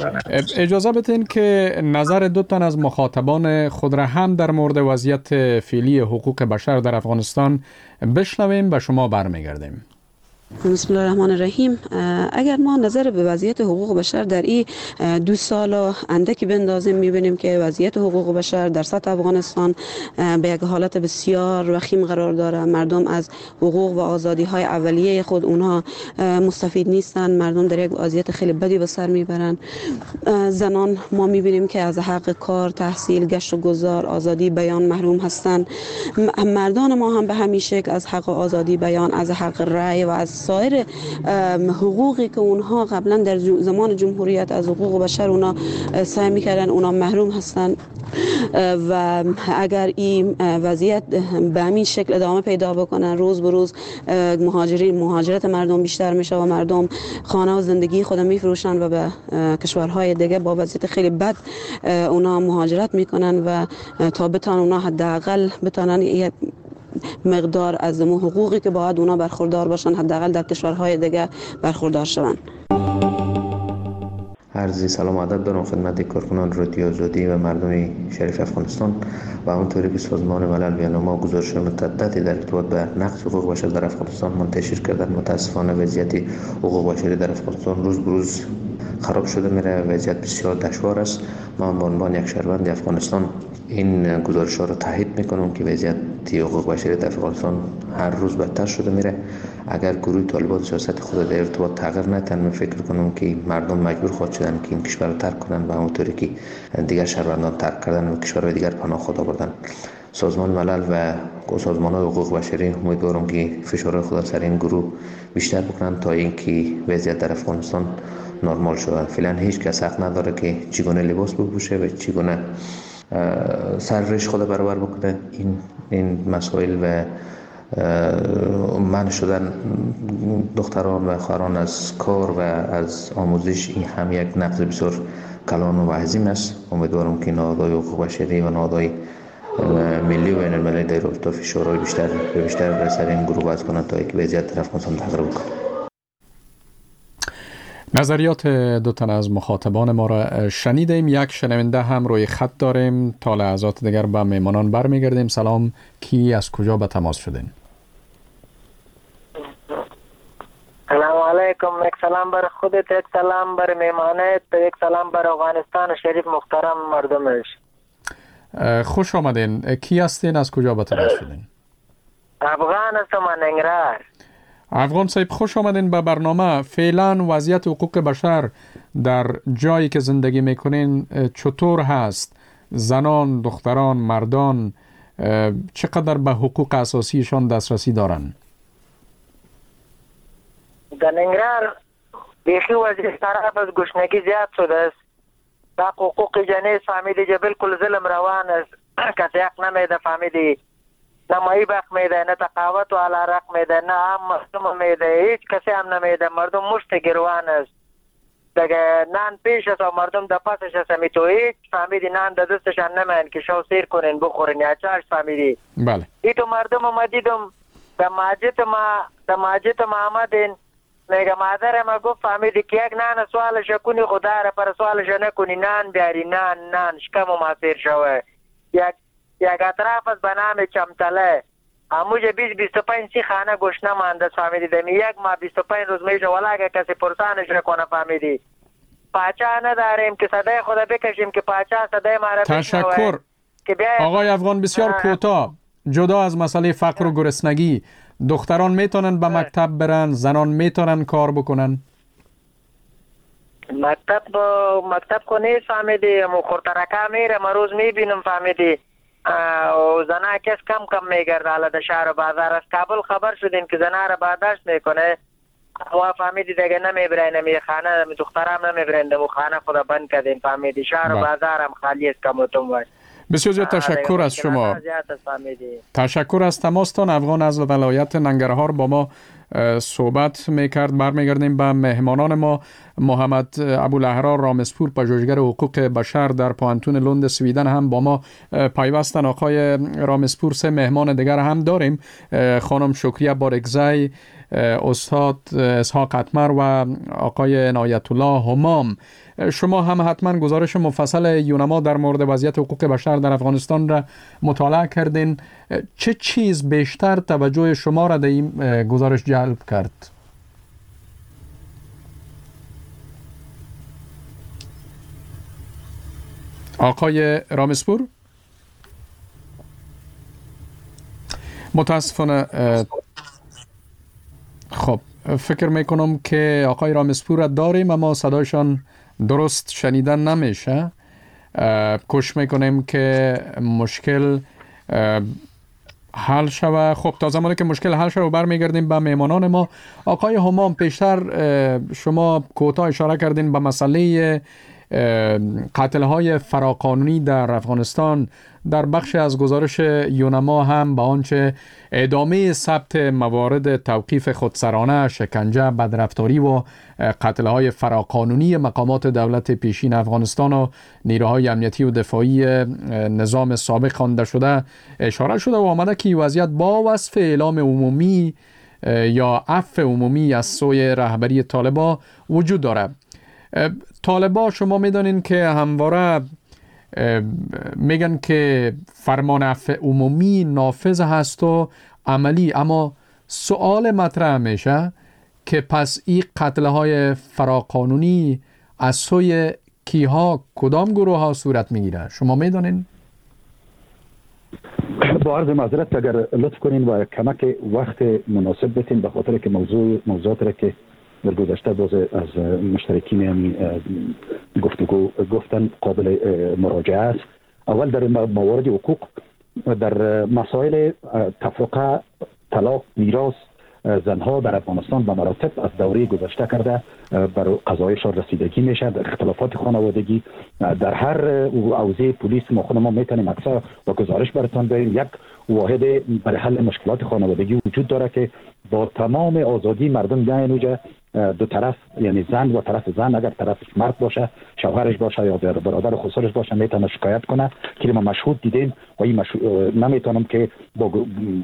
اجازه بدین که نظر دو تن از مخاطبان خود را هم در مورد وضعیت فعلی حقوق بشر در افغانستان بشنویم و شما برمیگردیم. بسم الله الرحمن الرحیم. اگر ما نظر به وضعیت حقوق بشر در این دو سال اندکی بندازیم، میبینیم که وضعیت حقوق بشر در سطح افغانستان به یک حالت بسیار وخیم قرار داره. مردم از حقوق و آزادی های اولیه خود اونها مستفید نیستند. مردم در یک وضعیت خیلی بدی به سر میبرند. زنان ما میبینیم که از حق کار، تحصیل، گشت و گذار، آزادی بیان محروم هستند. مردان ما هم به همین شکل از حق آزادی بیان، از حق رأی و از سایر حقوقی که اونها قبلا در زمان جمهوریت از حقوق بشر اونا سعی میکردن اونا محروم هستن. و اگر این وضعیت به همین شکل ادامه پیدا بکنه، روز به روز مهاجرین مهاجرت مردم بیشتر میشه و مردم خانه و زندگی خود میفروشن و به کشورهای دیگه با وضعیت خیلی بد اونا مهاجرت میکنن و تا بتانن اونا حداقل بتانن مقدار از حقوقی که باید اونا برخوردار باشن حداقل در کشورهای دیگه برخوردار شوند. عرض سلام و ادب دارم خدمت کارکنان رادیو آزادی و مردم شریف افغانستان و همونطوری که سازمان ملل بیاننامه گزارش متعددی در ارتباط به نقض حقوق بشر در افغانستان منتشر کردن. متاسفانه وضعیت حقوق بشری در افغانستان روز به روز خراب شده میره. وضعیت بسیار دشوار است. من به عنوان یک شهروند افغانستان این گزارش ها رو تایید میکنم که وضعیت حقوق بشری در افغانستان هر روز بدتر شده میره. اگر گروه طالبان سیاست خود در ارتباط تغییر ندن، من فکر کنم که مردم مجبور خواهد شدن که این کشور رو ترک کنن و همونطوری که دیگر شهروندان ترک کردن و کشورهای دیگر پناه خود آوردن. سازمان ملل و سازمان‌های حقوق بشری امیدوارم که فشار خود سر این گروه بیشتر بکنن تا اینکه وضعیت در افغانستان نرمال شود. فعلا هیچ کس حق نداره که چگونه لباس بپوشه و چگونه سرش خود برابر بکنه. این این مسائل و منع شدن دختران و خواهران از کار و از آموزش این هم یک نقض بسیار کلان و عظیم است. امیدوارم که نهادهای حقوق بشری و نهادهای ملی و بین المللی در رابطه فشارهای بیشتر به بیشتر بر سر این گروه وضع کنند تا اینکه وضعیت در افغانستان تغییر بکنه. نظریات دو تن از مخاطبان ما را شنیدیم. یک شنونده هم روی خط داریم. تا لحظات دیگر به مهمانان برمیگردیم. سلام، کی از کجا به تماس شدین؟ سلام علیکم. یک سلام بر خودت، یک سلام بر مهمانت، یک سلام بر افغانستان شریف محترم مردمش. خوش آمدین. کی هستین؟ از کجا به تماس شدین؟ افغان هستم، ننگرهار. افغان صاحب خوش آمدین به برنامه. فعلا وضعیت حقوق بشر در جایی که زندگی میکنین چطور هست؟ زنان، دختران، مردان چقدر به حقوق اساسیشان دسترسی دارن؟ در ننگرهار بیخی وضعیت طرف از گشنگی زیاد شده است. تا حقوق جنیس فهمیدی که بالکل ظلم روان است. کسی حق نمیده فهمیدی، نه مایی بخ میده، نه تقاوت و علارق میده، نه هم مردم میده، هیچ کسی هم نمیده. مردم مشت گروان است. دیگه نان پیش است و مردم در پسش است. می تو هیچ فهمیدی نان در دستشان نمین که شو سیر کنین بخورین یا چاش فهمیدی. بله. ای تو مردم ما دیدم در ماجد ما در ماجد ما آمدین. میگه مادر ما گفت فهمیدی که یک نان سوالش کنی خدا را پر سوالش نکنی، نان بیاری، نان نان شکم و ما سیر شوه. یک یک اطراف از بنام چمتله هموجه بیست بیست و پنج سی خانه گوش نمانده فهمیدی. دمی یک ما بیست و پنج روز میشه ولی اگه کسی پرسانش نکنه فهمیدی. پاچه نداریم که صدای خدا بکشیم که پاچه صدای ما را تشکر آقای افغان. بسیار کوتاه، جدا از مسئله فقر و گرسنگی، دختران میتونن به مکتب برن، زنان میتونن کار بکنن؟ مکتب مکتب کو نیست فهمیدی. مخورترکا میره، ما روز میبینم فهمیدی. زنها کس کم کم میگرده. حالا در شهر و بازار از کابل خبر شدیم که زنها را برداشت میکنه و فهمیدی دیگه نمیبرین، نمی خانه دخترام نمیبرین، دمو خانه خدا بند کردین فهمیدی. شهر و بازار هم خالی است کموتون باید. بسیار زیاد تشکر از شما. تشکر از تماستان. افغان از ولایت ننگرهار با ما صحبت میکرد. برمیگردیم به مهمانان ما. محمد ابوالاحرار رامسپور، پژوهشگر حقوق بشر در پوهنتون لند سویدن هم با ما پیوستن. آقای رامسپور، سه مهمان دیگر هم داریم. خانم شکریه بارگزی، استاد اسحاق اتمر و آقای عنایت الله همام. شما هم حتما گزارش مفصل یونما در مورد وضعیت حقوق بشر در افغانستان را مطالعه کردین. چه چیز بیشتر توجه شما را در این گزارش جلب کرد؟ آقای رامسپور متاسفانه خب فکر میکنم که آقای رامسپور داریم اما صدایشان درست شنیدن نمیشه. کوشش میکنیم که مشکل حل شوه. خب تا زمانی که مشکل حل شوه برمیگردیم به میمانان ما. آقای همام پیشتر شما کوتاه اشاره کردین به مسئله قتل های فراقانونی در افغانستان. در بخش از گزارش یونما هم به آنچه ادامه ثبت موارد توقیف خودسرانه، شکنجه، بدرفتاری و قتل های فراقانونی مقامات دولت پیشین افغانستان و نیروهای امنیتی و دفاعی نظام سابق خوانده شده اشاره شده و آمده که وضعیت با وصف اعلام عمومی یا عفو عمومی از سوی رهبری طالبان وجود داره. طالبان شما میدانین که همواره میگن که فرمان عفو عمومی نافذ هست و عملی، اما سوال مطرح میشه که پس این قتل های فراقانونی از سوی کیها، کدام گروه ها صورت میگیره؟ شما میدانین؟ با عرض معذرت اگر لطف کنین و کمک وقت مناسب بتین، به خاطر که موضوع موضوعات را که در گذشته باز از مشترکین همین گفتگو گفتن قابل مراجعه است. اول در موارد حقوق، در مسائل تفرقه، طلاق، میراث زنها در افغانستان به مراتب از دوره گذشته کرده بر قضایشان رسیدگی میشه. در اختلافات خانوادگی در هر حوزه پلیس ما خود ما میتونیم اکثر با گزارش براتون داریم. یک واحد برای حل مشکلات خانوادگی وجود داره که با تمام آزادی مردم یعنی دو طرف، یعنی زن و طرف زن، اگر طرفش مرد باشه، شوهرش باشه یا برادر خسرش باشه، میتونه شکایت کنه که ما مشهود دیدیم و این مشهود نمیتونم که با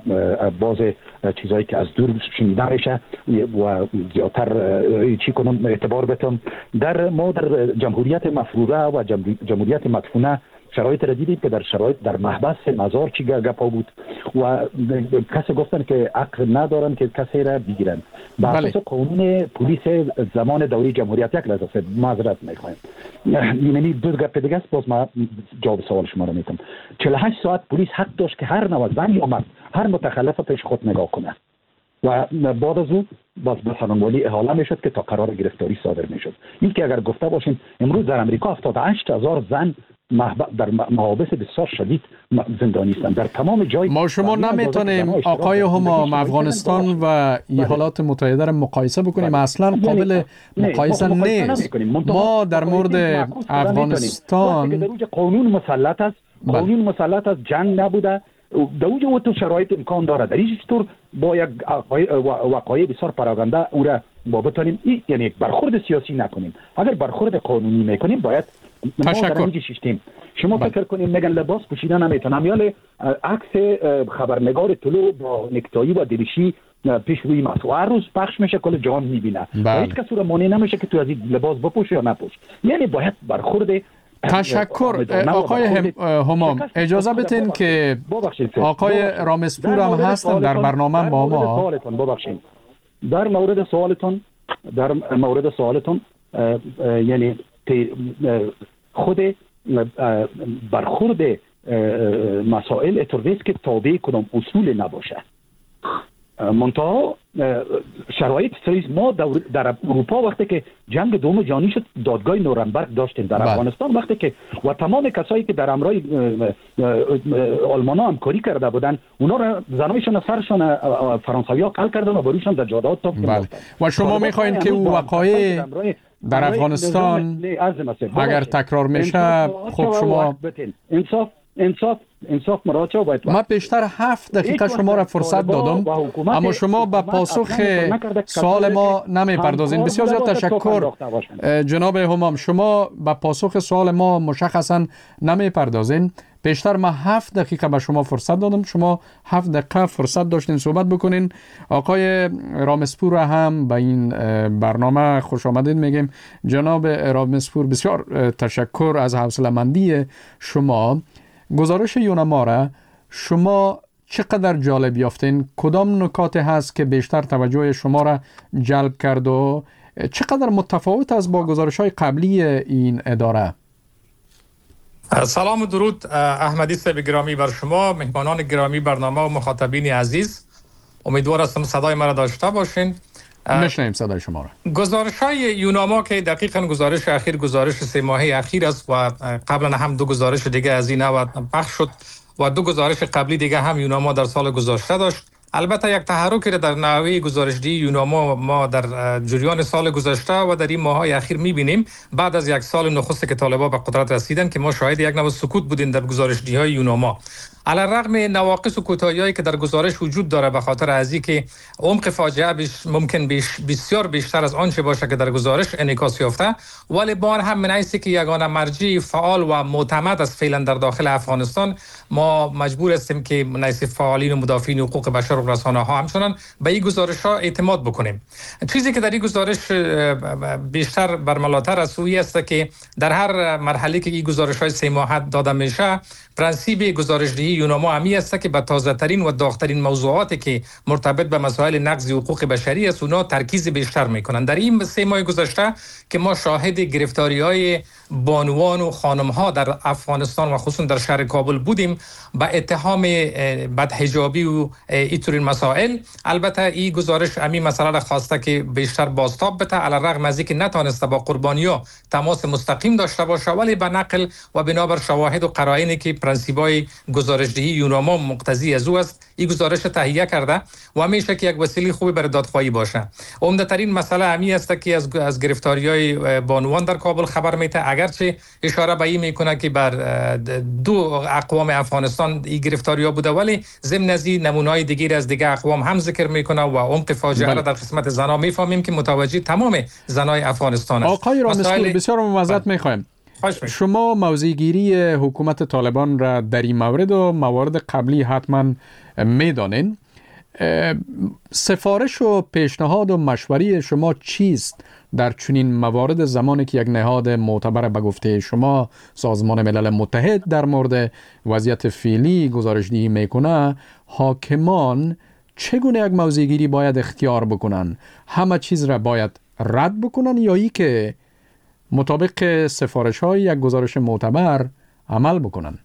باز چیزایی که از دور شنیده میشه و زیادتر چی کنم اعتبار بتم. در ما در جمهوریت مفروضه و جمهوریت مدفونه شرایط را دیدید که در شرایط در محبس مزار چی گپا بود و کسی گفتن که عقل ندارن که کسی را بگیرن. به اساس قانون پلیس زمان دوره جمهوریت یک لحظه معذرت میخوایم، یعنی دو گپ دیگه است، باز ما جواب سوال شما را میدم. چهل و هشت ساعت پلیس حق داشت که هر نوع زن یا مرد هر متخلف پیش خود نگاه کنه و بعد از اون باز به فرمانوالی احاله میشد که تا قرار گرفتاری صادر میشد. این که اگر گفته باشیم امروز در امریکا هفتاد و هشت هزار زن در محابس بسیار شدید زندانی هستند در تمام جای. ما شما نمیتونیم آقای همام افغانستان و ایالات متحده را مقایسه بکنیم، اصلا قابل مقایسه نیست. ما در مورد افغانستان در اوج قانون مسلط است، قانون مسلط است، جنگ نبوده، در اوج او تو شرایط امکان داره. در این طور با یک وقایع بسیار پراگنده او را با بتانیم یعنی یک برخورد سیاسی نکنیم. اگر برخورد قانونی میکنیم باید تشکر. شما فکر کنیم میگن لباس پوشیدن نمیتونم، یا عکس خبرنگار طلوع با نکتایی و دریشی پیش روی مسئول هر روز پخش میشه، کل جهان میبینه و هیچ کس رو مانع نمیشه که تو از این لباس بپوش یا نپوش. یعنی باید برخورد. تشکر آقای همام. اجازه بدین که آقای رامسپور هم هستن در برنامه با ما. ببخشید در مورد سوالتون در مورد سوالتون یعنی خود برخورد مسائل اترویست که تابع کدام اصول نباشه. منتها شرایط سریز ما در اروپا وقتی که جنگ دوم جهانی شد دادگاه نورنبرگ داشتیم، در افغانستان وقتی که و تمام کسایی که در امرای آلمان ها همکاری کرده بودن اونا را زنایشان سرشان فرانسوی ها قل کردن و بروشان در جادهات تاپ کردن. و شما میخواین که او وقایع در افغانستان اگر تکرار میشه خب شما انصاف انصاف انصاف مراجعه باید. ما بیشتر هفت دقیقه شما را فرصت دادم اما شما به پاسخ سوال ما نمیپردازین. بسیار زیاد تشکر جناب همام. شما به پاسخ سوال ما مشخصا نمیپردازین. بیشتر ما هفت دقیقه به شما فرصت دادم، شما هفت دقیقه فرصت داشتین صحبت بکنین. آقای رامسپور هم به این برنامه خوش آمدید میگیم. جناب رامسپور بسیار تشکر از حوصله‌مندی شما. گزارش یونما را شما چقدر جالب یافتین؟ کدام نکات هست که بیشتر توجه شما را جلب کرد و چقدر متفاوت است با گزارش های قبلی این اداره؟ سلام و درود احمدی صاحب گرامی بر شما، مهمانان گرامی برنامه و مخاطبین عزیز. امیدوار هستم صدای مرا داشته باشین. میشنویم صدای شما را. گزارش های یوناما که دقیقاً گزارش اخیر گزارش سه ماهه اخیر است و قبلا هم دو گزارش دیگه از این نوع پخش شد و دو گزارش قبلی دیگه هم یوناما در سال گذشته داشت. البته یک تحرکی در نحوه گزارش‌دهی یوناما ما در جریان سال گذشته و در این ماه‌های اخیر می‌بینیم. بعد از یک سال نخست که طالبان به قدرت رسیدن که ما شاهد یک نوع سکوت بودیم در گزارش‌دهی‌های یوناما. علی الرغم نواقص و کوتاهی‌هایی که در گزارش وجود داره به خاطر از اینکه عمق فاجعه بیش ممکن بیش بسیار بیشتر از آنچه باشه که در گزارش انعکاس یافته، ولی بار هم من حیث که یگانه مرجع فعال و معتمد از فعلا در داخل افغانستان ما مجبور هستیم که من حیث فعالین و مدافعین حقوق بشر و رسانه‌ها همچنان به این گزارش‌ها اعتماد بکنیم. چیزی که در این گزارش بیشتر برملاتر از سوی است که در هر مرحله که این گزارش‌های سه ماهه داده میشه، پرنسیپ گزارش‌دهی یوناما همی است که به تازه‌ترین و داغ‌ترین موضوعاتی که مرتبط به مسائل نقض حقوق بشری است اونا ترکیز بیشتر میکنند. در این سه ماه گذشته که ما شاهد گرفتاری‌های بانوان و خانم‌ها در افغانستان و خصوصا در شهر کابل بودیم به اتهام بدحجابی و اینطور مسائل، البته این گزارش همین مسئله را خواسته که بیشتر بازتاب بده، علی الرغم از اینکه نتونسته با قربانی‌ها تماس مستقیم داشته باشه، ولی به نقل و بنابر شواهد و قرائنی که پرنسیپ‌های گزارش‌دهی یوناما مقتضی از او است این گزارش تهیه کرده و همیشه که یک وسیله خوبی برای دادخواهی باشه. عمده ترین مسئله همین است که از از گرفتاری‌های بانوان در کابل خبر میده، اگرچه اشاره به این میکنه که بر دو اقوام افغانستان این گرفتاری‌ها بوده، ولی ضمن از این نمونه‌های دیگر از دیگر اقوام هم ذکر میکنه و عمق فاجعه را در قسمت زنان میفهمیم که متوجه تمام زنای افغانستان است. آقای رامسپور بسیار ممزد میخوایم. شما موضع‌گیری حکومت طالبان را در این مورد و موارد قبلی حتما میدانین. سفارش و پیشنهاد و مشوری شما چیست در چنین موارد زمانی که یک نهاد معتبر به گفته شما سازمان ملل متحد در مورد وضعیت فعلی گزارش‌دهی میکنه؟ حاکمان چگونه یک موضع‌گیری باید اختیار بکنن؟ همه چیز را باید رد بکنن یا ای که مطابق سفارش های یک گزارش معتبر عمل بکنن؟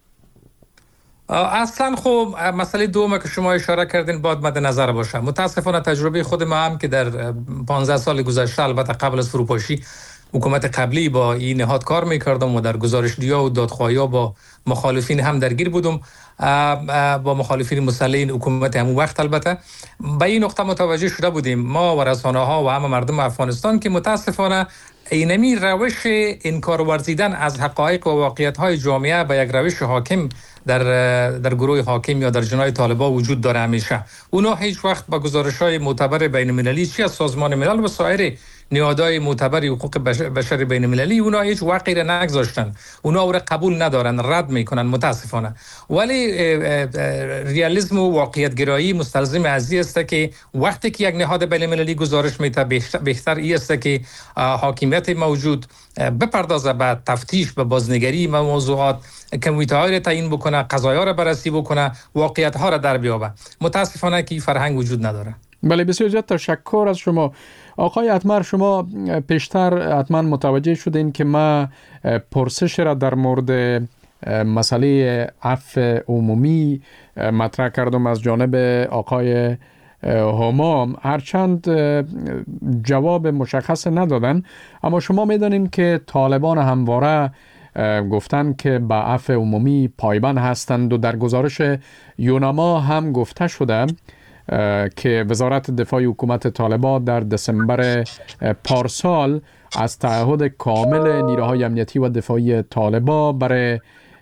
اصلا خب مسئله دوم که شما اشاره کردین باید مد نظر باشه. متاسفانه تجربه خود ما هم که در پانزده سال گذشته البته قبل از فروپاشی حکومت قبلی با این نهاد کار میکردم و در گزارش‌دهی‌ها و دادخواهی‌ها با مخالفین هم درگیر بودم، با مخالفین مسلحین حکومت همون وقت. البته به این نقطه متوجه شده بودیم ما و رسانه‌ها و همه مردم افغانستان که متاسفانه اینمی روش انکار ورزیدن از حقایق و واقعیت‌های جامعه به یک روش حاکم در در گروه حاکم یا در جناح طالبان وجود داره. همیشه اونا هیچ وقت با گزارش‌های معتبر بین‌المللی چی از سازمان ملل و سایر نهادهای معتبر حقوق بشر بین المللی اونا هیچ واقعی را نگذاشتن، اونا او را قبول ندارن، رد میکنن متاسفانه. ولی ریالیسم و واقعیت گرایی مستلزم از این است که وقتی که یک نهاد بین المللی گزارش میده بهتر این است که حاکمیت موجود بپردازه به تفتیش، به بازنگری موضوعات، کمیته را تعیین بکنه، قضایا را بررسی بکنه، واقعیت ها را در بیابه. متاسفانه که فرهنگ وجود نداره. بله، بسیار زیاد تشکر از شما. آقای اتمر، شما پیشتر حتما متوجه شدین که ما پرسش را در مورد مسئله عفو عمومی مطرح کردم از جانب آقای همام، هرچند جواب مشخص ندادن، اما شما میدانین که طالبان همواره گفتن که به عفو عمومی پایبند هستند و در گزارش یوناما هم گفته شده که وزارت دفاع حکومت طالبان در دسامبر پارسال از تعهد کامل نیروهای امنیتی و دفاعی طالبان برای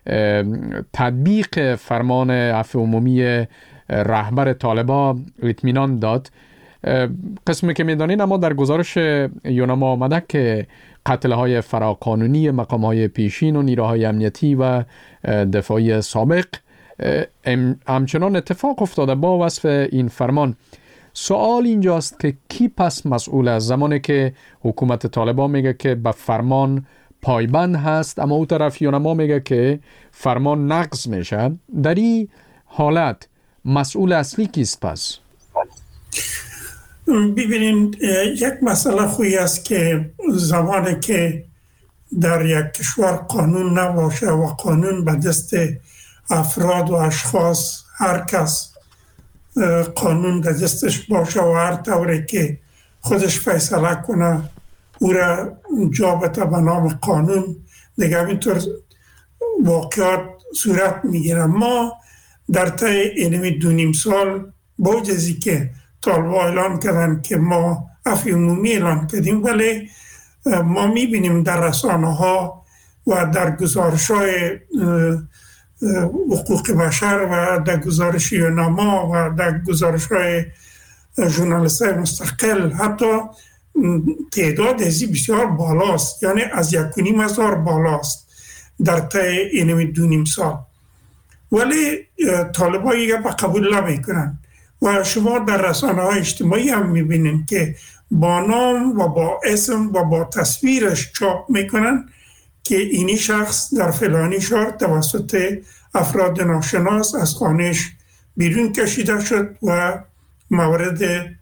تطبیق فرمان عفو عمومی رهبر طالبان اطمینان داد. قسمی که میدانین اما در گزارش یوناما آمده که قتل‌های فراقانونی مقام‌های پیشین و نیروهای امنیتی و دفاعی سابق همچنان اتفاق افتاده با وصف این فرمان. سوال اینجاست که کی پس مسئول است؟ زمانی که حکومت طالبان میگه که به فرمان پایبند هست اما او طرف یوناما میگه که فرمان نقض میشه، در این حالت مسئول اصلی کیست پس؟ ببینید یک مسئله خویی است که زمانی که در یک کشور قانون نباشه و قانون به دست افراد و اشخاص، هر کس قانون در دستش باشه و هر طوری که خودش فیصله کنه او را جا بده به نام قانون، دیگه اینطور واقعات صورت میگیره. ما در طی اینمی دو نیم سال با جزی که طالبا اعلان کردن که ما عفو عمومی اعلان کردیم، ولی ما میبینیم در رسانه ها و در گزارش های حقوق بشر و در گزارش یوناما و در گزارش های ژورنالیست های مستقل حتی تعداد ازی بسیار بالاست، یعنی از یک و نیم هزار بالاست در طی اینمی دو نیم سال، ولی طالبا دیگه به قبول نمیکنن و شما در رسانه های اجتماعی هم میبینین که با نام و با اسم و با تصویرش چاپ میکنن که اینی شخص در فلانی شهر توسط افراد ناشناس از خانهش بیرون کشیده شد و مورد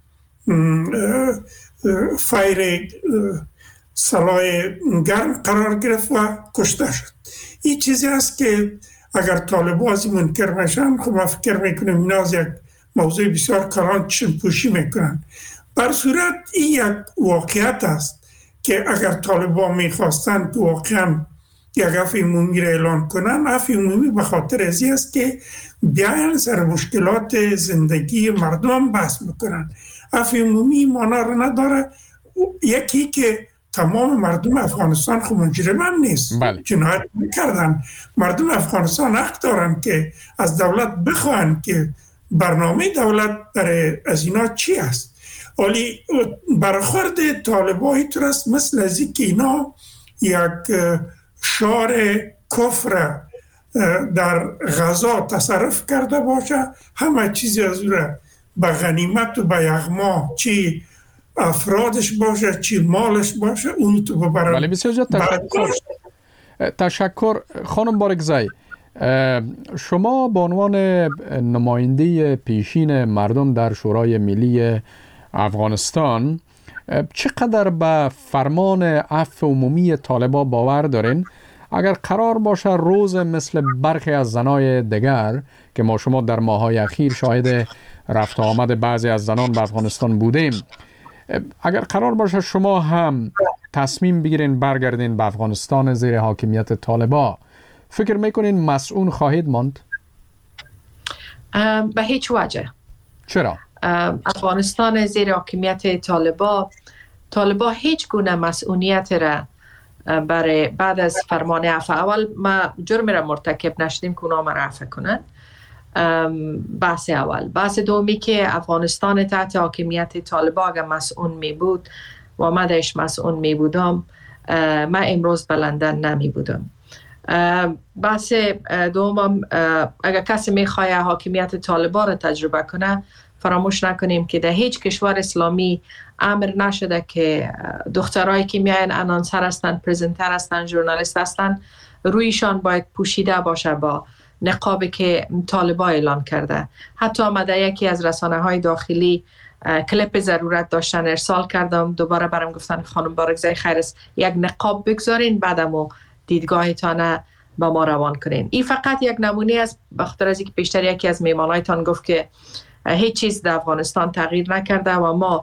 فایر سلاح گرم قرار گرفت و کشته شد. این چیزی است که اگر طالبان از منکر بشن، خب ما فکر میکنیم اینا از یک موضوع بسیار کلان چشم پوشی میکنن. بر صورت این یک واقعیت است که اگر طالبان میخواستن که واقعا یک عفو عمومی را اعلان کنن، عفو عمومی به خاطر ازی است که بیاین سر مشکلات زندگی مردم بحث بکنن. عفو عمومی مانا را نداره یکی که تمام مردم افغانستان خب مجرمان نیست، بله. جنایت میکردن. مردم افغانستان حق دارن که از دولت بخواهن که برنامه دولت برای از اینا چی است. ولی برخورد طالبایی ترست مثل از این که اینا یک شعار کفر در غزا تصرف کرده باشه، همه چیزی از او را به غنیمت و به یغما، چی افرادش باشه چی مالش باشه اون تو ببرن. ولی بسیار جد تشکر. تشکر خانم بارگزای. شما به عنوان نماینده پیشین مردم در شورای ملی افغانستان چقدر به فرمان عفو عمومی طالبا باور دارین؟ اگر قرار باشه روز مثل برخی از زنای دیگر که ما شما در ماهای اخیر شاهد رفت آمد بعضی از زنان به افغانستان بودیم، اگر قرار باشه شما هم تصمیم بگیرین برگردین به افغانستان زیر حاکمیت طالبا، فکر میکنین مسئول خواهید ماند؟ به هیچ وجه. چرا؟ افغانستان زیر حاکمیت طالبا طالبا هیچ گونه مسئولیت را برای بعد از فرمان عفو، اول ما جرم را مرتکب نشدیم که اونا ما را عفو کنند. بحث اول. بحث دومی که افغانستان تحت حاکمیت طالبا اگر مسئول می بود و من داشت مسئول می بودم، من امروز به لندن نمی بودم. بحث دوم، اگر کسی می خواهد حاکمیت طالبا را تجربه کنه، فراموش نکنیم که در هیچ کشور اسلامی امر نشده که دخترایی که میاین انانسر هستند، پرزنتر هستند، ژورنالیست هستند، رویشان باید پوشیده باشه با نقابی که طالبا اعلان کرده. حتی من در یکی از رسانه های داخلی کلیپ ضرورت داشتن ارسال کردم، دوباره برام گفتن خانم بارگزای خیر است یک نقاب بگذارین بعدمو دیدگاهتان با ما روان کنین. این فقط یک نمونه است، بخاطر از اینکه بیشتر یکی از میمانایتان گفت که هیچ چیز در افغانستان تغییر نکرده و ما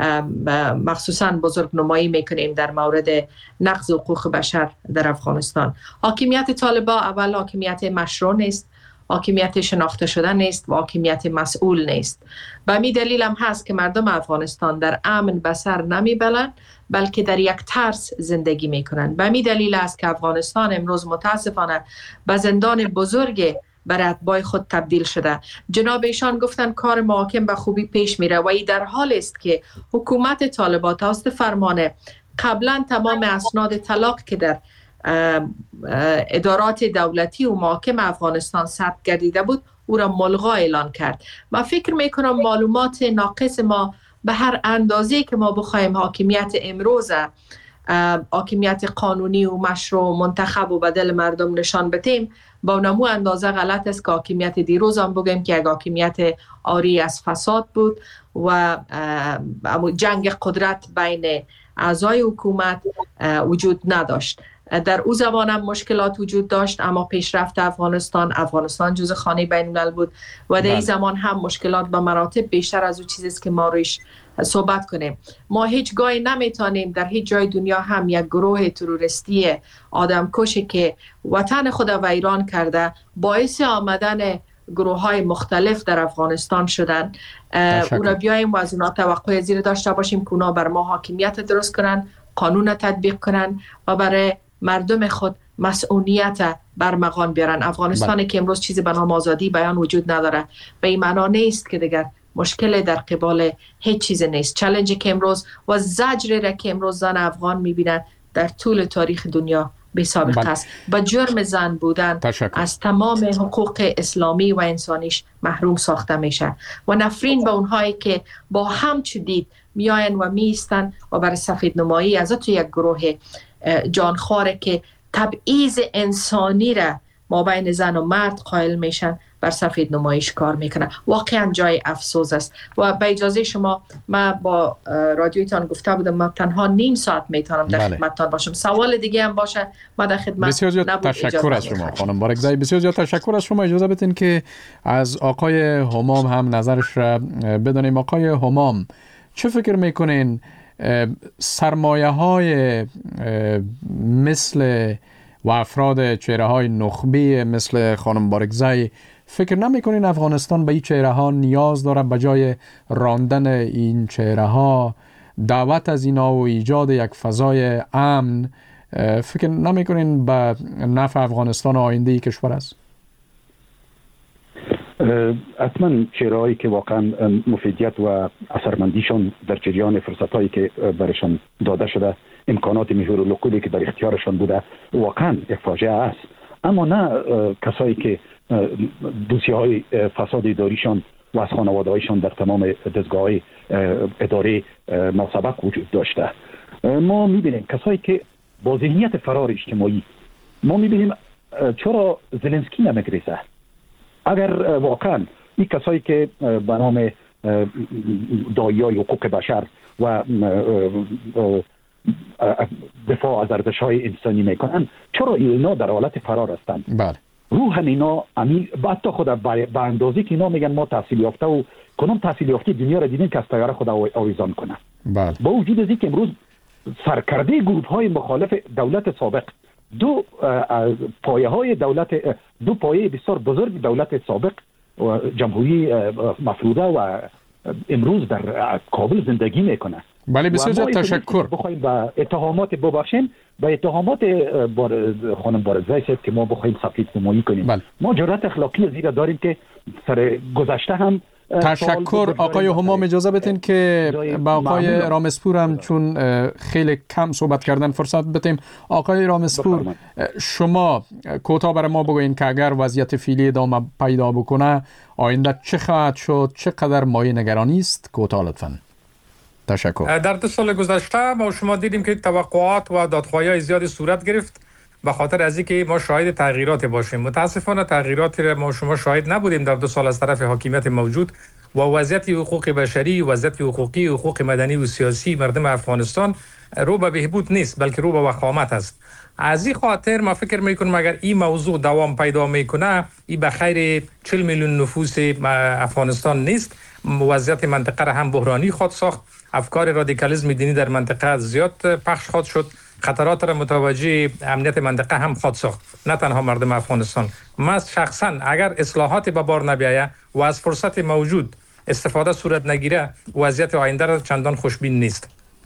مخصوصا بزرگ نمایی میکنیم در مورد نقض حقوق بشر در افغانستان. حاکمیت طالبا اول حاکمیت مشروع نیست، حاکمیت شناخته شده نیست و حاکمیت مسئول نیست. به می دلیل هم هست که مردم افغانستان در امن به سر نمیبرند، بلکه در یک ترس زندگی میکنند. به می دلیل است که افغانستان امروز متاسفانه به زندان بزرگ برای اتباع خود تبدیل شده. جناب ایشان گفتن کار محاکم به خوبی پیش میره و این در حال است که حکومت طالبان توسط فرمان قبلا تمام اسناد طلاق که در ادارات دولتی و محاکم افغانستان ثبت گردیده بود او را ملغا اعلان کرد. من فکر میکنم معلومات ناقص ما به هر اندازه که ما بخوایم حاکمیت امروز حاکمیت قانونی و مشروع و منتخب و بدل مردم نشان بدیم، با نمو اندازه غلط است که حاکمیت دیروز هم بگیم که یک حاکمیت آری از فساد بود و جنگ قدرت بین اعضای حکومت وجود نداشت. در او زمان هم مشکلات وجود داشت، اما پیشرفت افغانستان افغانستان جزء خانه بین الملل بود و در این زمان هم مشکلات به مراتب بیشتر از اون چیزی است که ما رویش صحبت کنیم. ما هیچ گاهی نمیتونیم در هیچ جای دنیا هم یک گروه تروریستی آدمکشی که وطن خود ویران کرده باعث آمدن گروه های مختلف در افغانستان شدن او را بیاییم و از اونا توقع زیر داشته باشیم که اونا بر ما حاکمیت درست کنن، قانون تطبیق کنن و برای مردم خود مسئولیت برمغان بیارن. افغانستانی که امروز چیزی به نام آزادی بیان وجود نداره به این معنا نیست که دیگر مشکل در قبال هیچ چیز نیست. چالنجی که امروز و زجری را که امروز زن افغان میبینن در طول تاریخ دنیا بی سابقه است. با جرم زن بودن تشکر. از تمام حقوق اسلامی و انسانیش محروم ساخته میشه و نفرین به اونهایی که با هم چدید میاین و میستن و برای سفید نمایی از تو یک گروه جانخواره که تبعیض انسانی را ما بین زن و مرد قائل میشن بر سفید نمایش کار میکنه. واقعا جای افسوس است و به اجازه شما من با رادیویتان گفته بودم من تنها نیم ساعت میتونم در خدمتتان باشم. سوال دیگه هم باشه من در خدمت بسیار زیاد تشکر از شما خانم بارکزایی. بسیار زیاد تشکر از شما. اجازه بدین که از آقای همام هم نظرش را بدانیم. آقای همام چه فکر میکنین سرمایه های مثل و افراد چهره های نخبی مثل خانم بارکزایی فکر نمیکنین افغانستان به این چهره ها نیاز داره به جای راندن این چهره ها دعوت از اینا و ایجاد یک فضای امن فکر نمیکنین به نفع افغانستان آینده ای کشور است؟ حتما چهرهایی که واقعا مفیدیت و اثرمندیشان در جریان فرصتایی که برشان داده شده امکانات مهور و لکولی که در اختیارشان بوده واقعا یک فاجعه است، اما نه کسایی که دوسیه های فساد اداریشان و از خانواده هایشان در تمام دستگاه های اداره ناسبق وجود داشته. ما میبینیم کسایی که با ذهنیت فرار اجتماعی ما میبینیم چرا زلنسکی نمیگریزه. اگر واقعا این کسایی که به نام داعیای حقوق بشر و دفاع از ارزش‌های انسانی میکنن چرا اینا در حالت فرار هستند؟ بله. روح اینا امی حتی خود به اندازه که اینا میگن ما تحصیل یافته و کنم تحصیل یافته دنیا را دیدن که از تیاره خود آویزان کنه. بله. با وجود از اینکه امروز سرکرده گروه های مخالف دولت سابق دو پایه های دولت دو پایه بسیار بزرگ دولت سابق و جمهوری مفروضه و امروز در کابل زندگی میکنه. بله بسیار تشکر. بخوایم با اتهامات ببخشیم با اتهامات بار خانم بارکزایی که ما بخوایم سفید نمایی کنیم. بله. ما جرأت اخلاقی زیرا داریم که سر گذشته هم تشکر. آقای همام اجازه بدین که با آقای رامسپور هم چون خیلی کم صحبت کردن فرصت بدیم. آقای رامسپور شما کوتاه برای ما بگوین که اگر وضعیت فعلی ادامه پیدا بکنه آینده چه خواهد شد، چقدر مایه نگرانی است؟ کوتاه لطفاً. تشکر. در دو سال گذشته ما شما دیدیم که توقعات و دادخواهی‌های زیادی صورت گرفت به خاطر از اینکه ما شاهد تغییرات باشیم. متاسفانه تغییراتی را ما شما شاهد نبودیم در دو سال از طرف حاکمیت موجود و وضعیت حقوق بشری، وضعیت حقوقی، حقوق مدنی و سیاسی مردم افغانستان رو به بهبود نیست بلکه رو به وخامت است. از این خاطر ما فکر میکنم اگر این موضوع دوام پیدا میکنه این به خیر چهل میلیون نفوس افغانستان نیست، وضعیت منطقه را هم بحرانی خواهد ساخت، افکار رادیکالیسم دینی در منطقه زیاد پخش خواهد شد، خطرات را متوجه امنیت منطقه هم خواهد ساخت، نه تنها مردم افغانستان. من شخصا اگر اصلاحات به بار نبیاید و از فرصت موجود استفاده صورت نگیره وضعیت آینده را چندان خوشبین نیست.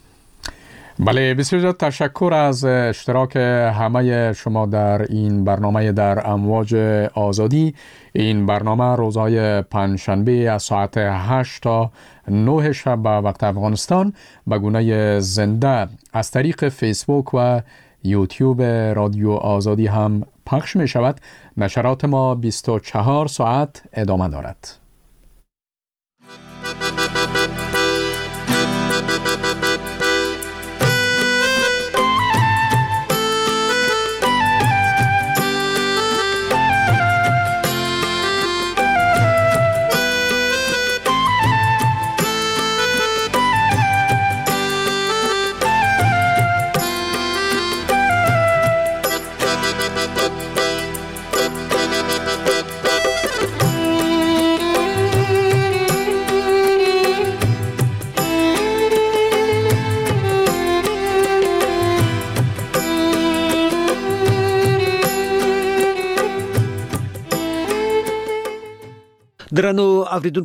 بله بسیار تشکر از اشتراک همه شما در این برنامه در امواج آزادی. این برنامه روزهای پنجشنبه از ساعت هشت تا نه شب به وقت افغانستان به گونه زنده از طریق فیسبوک و یوتیوب رادیو آزادی هم پخش می شود. نشرات ما بیست و چهار ساعت ادامه دارد. درنو اوریدونکو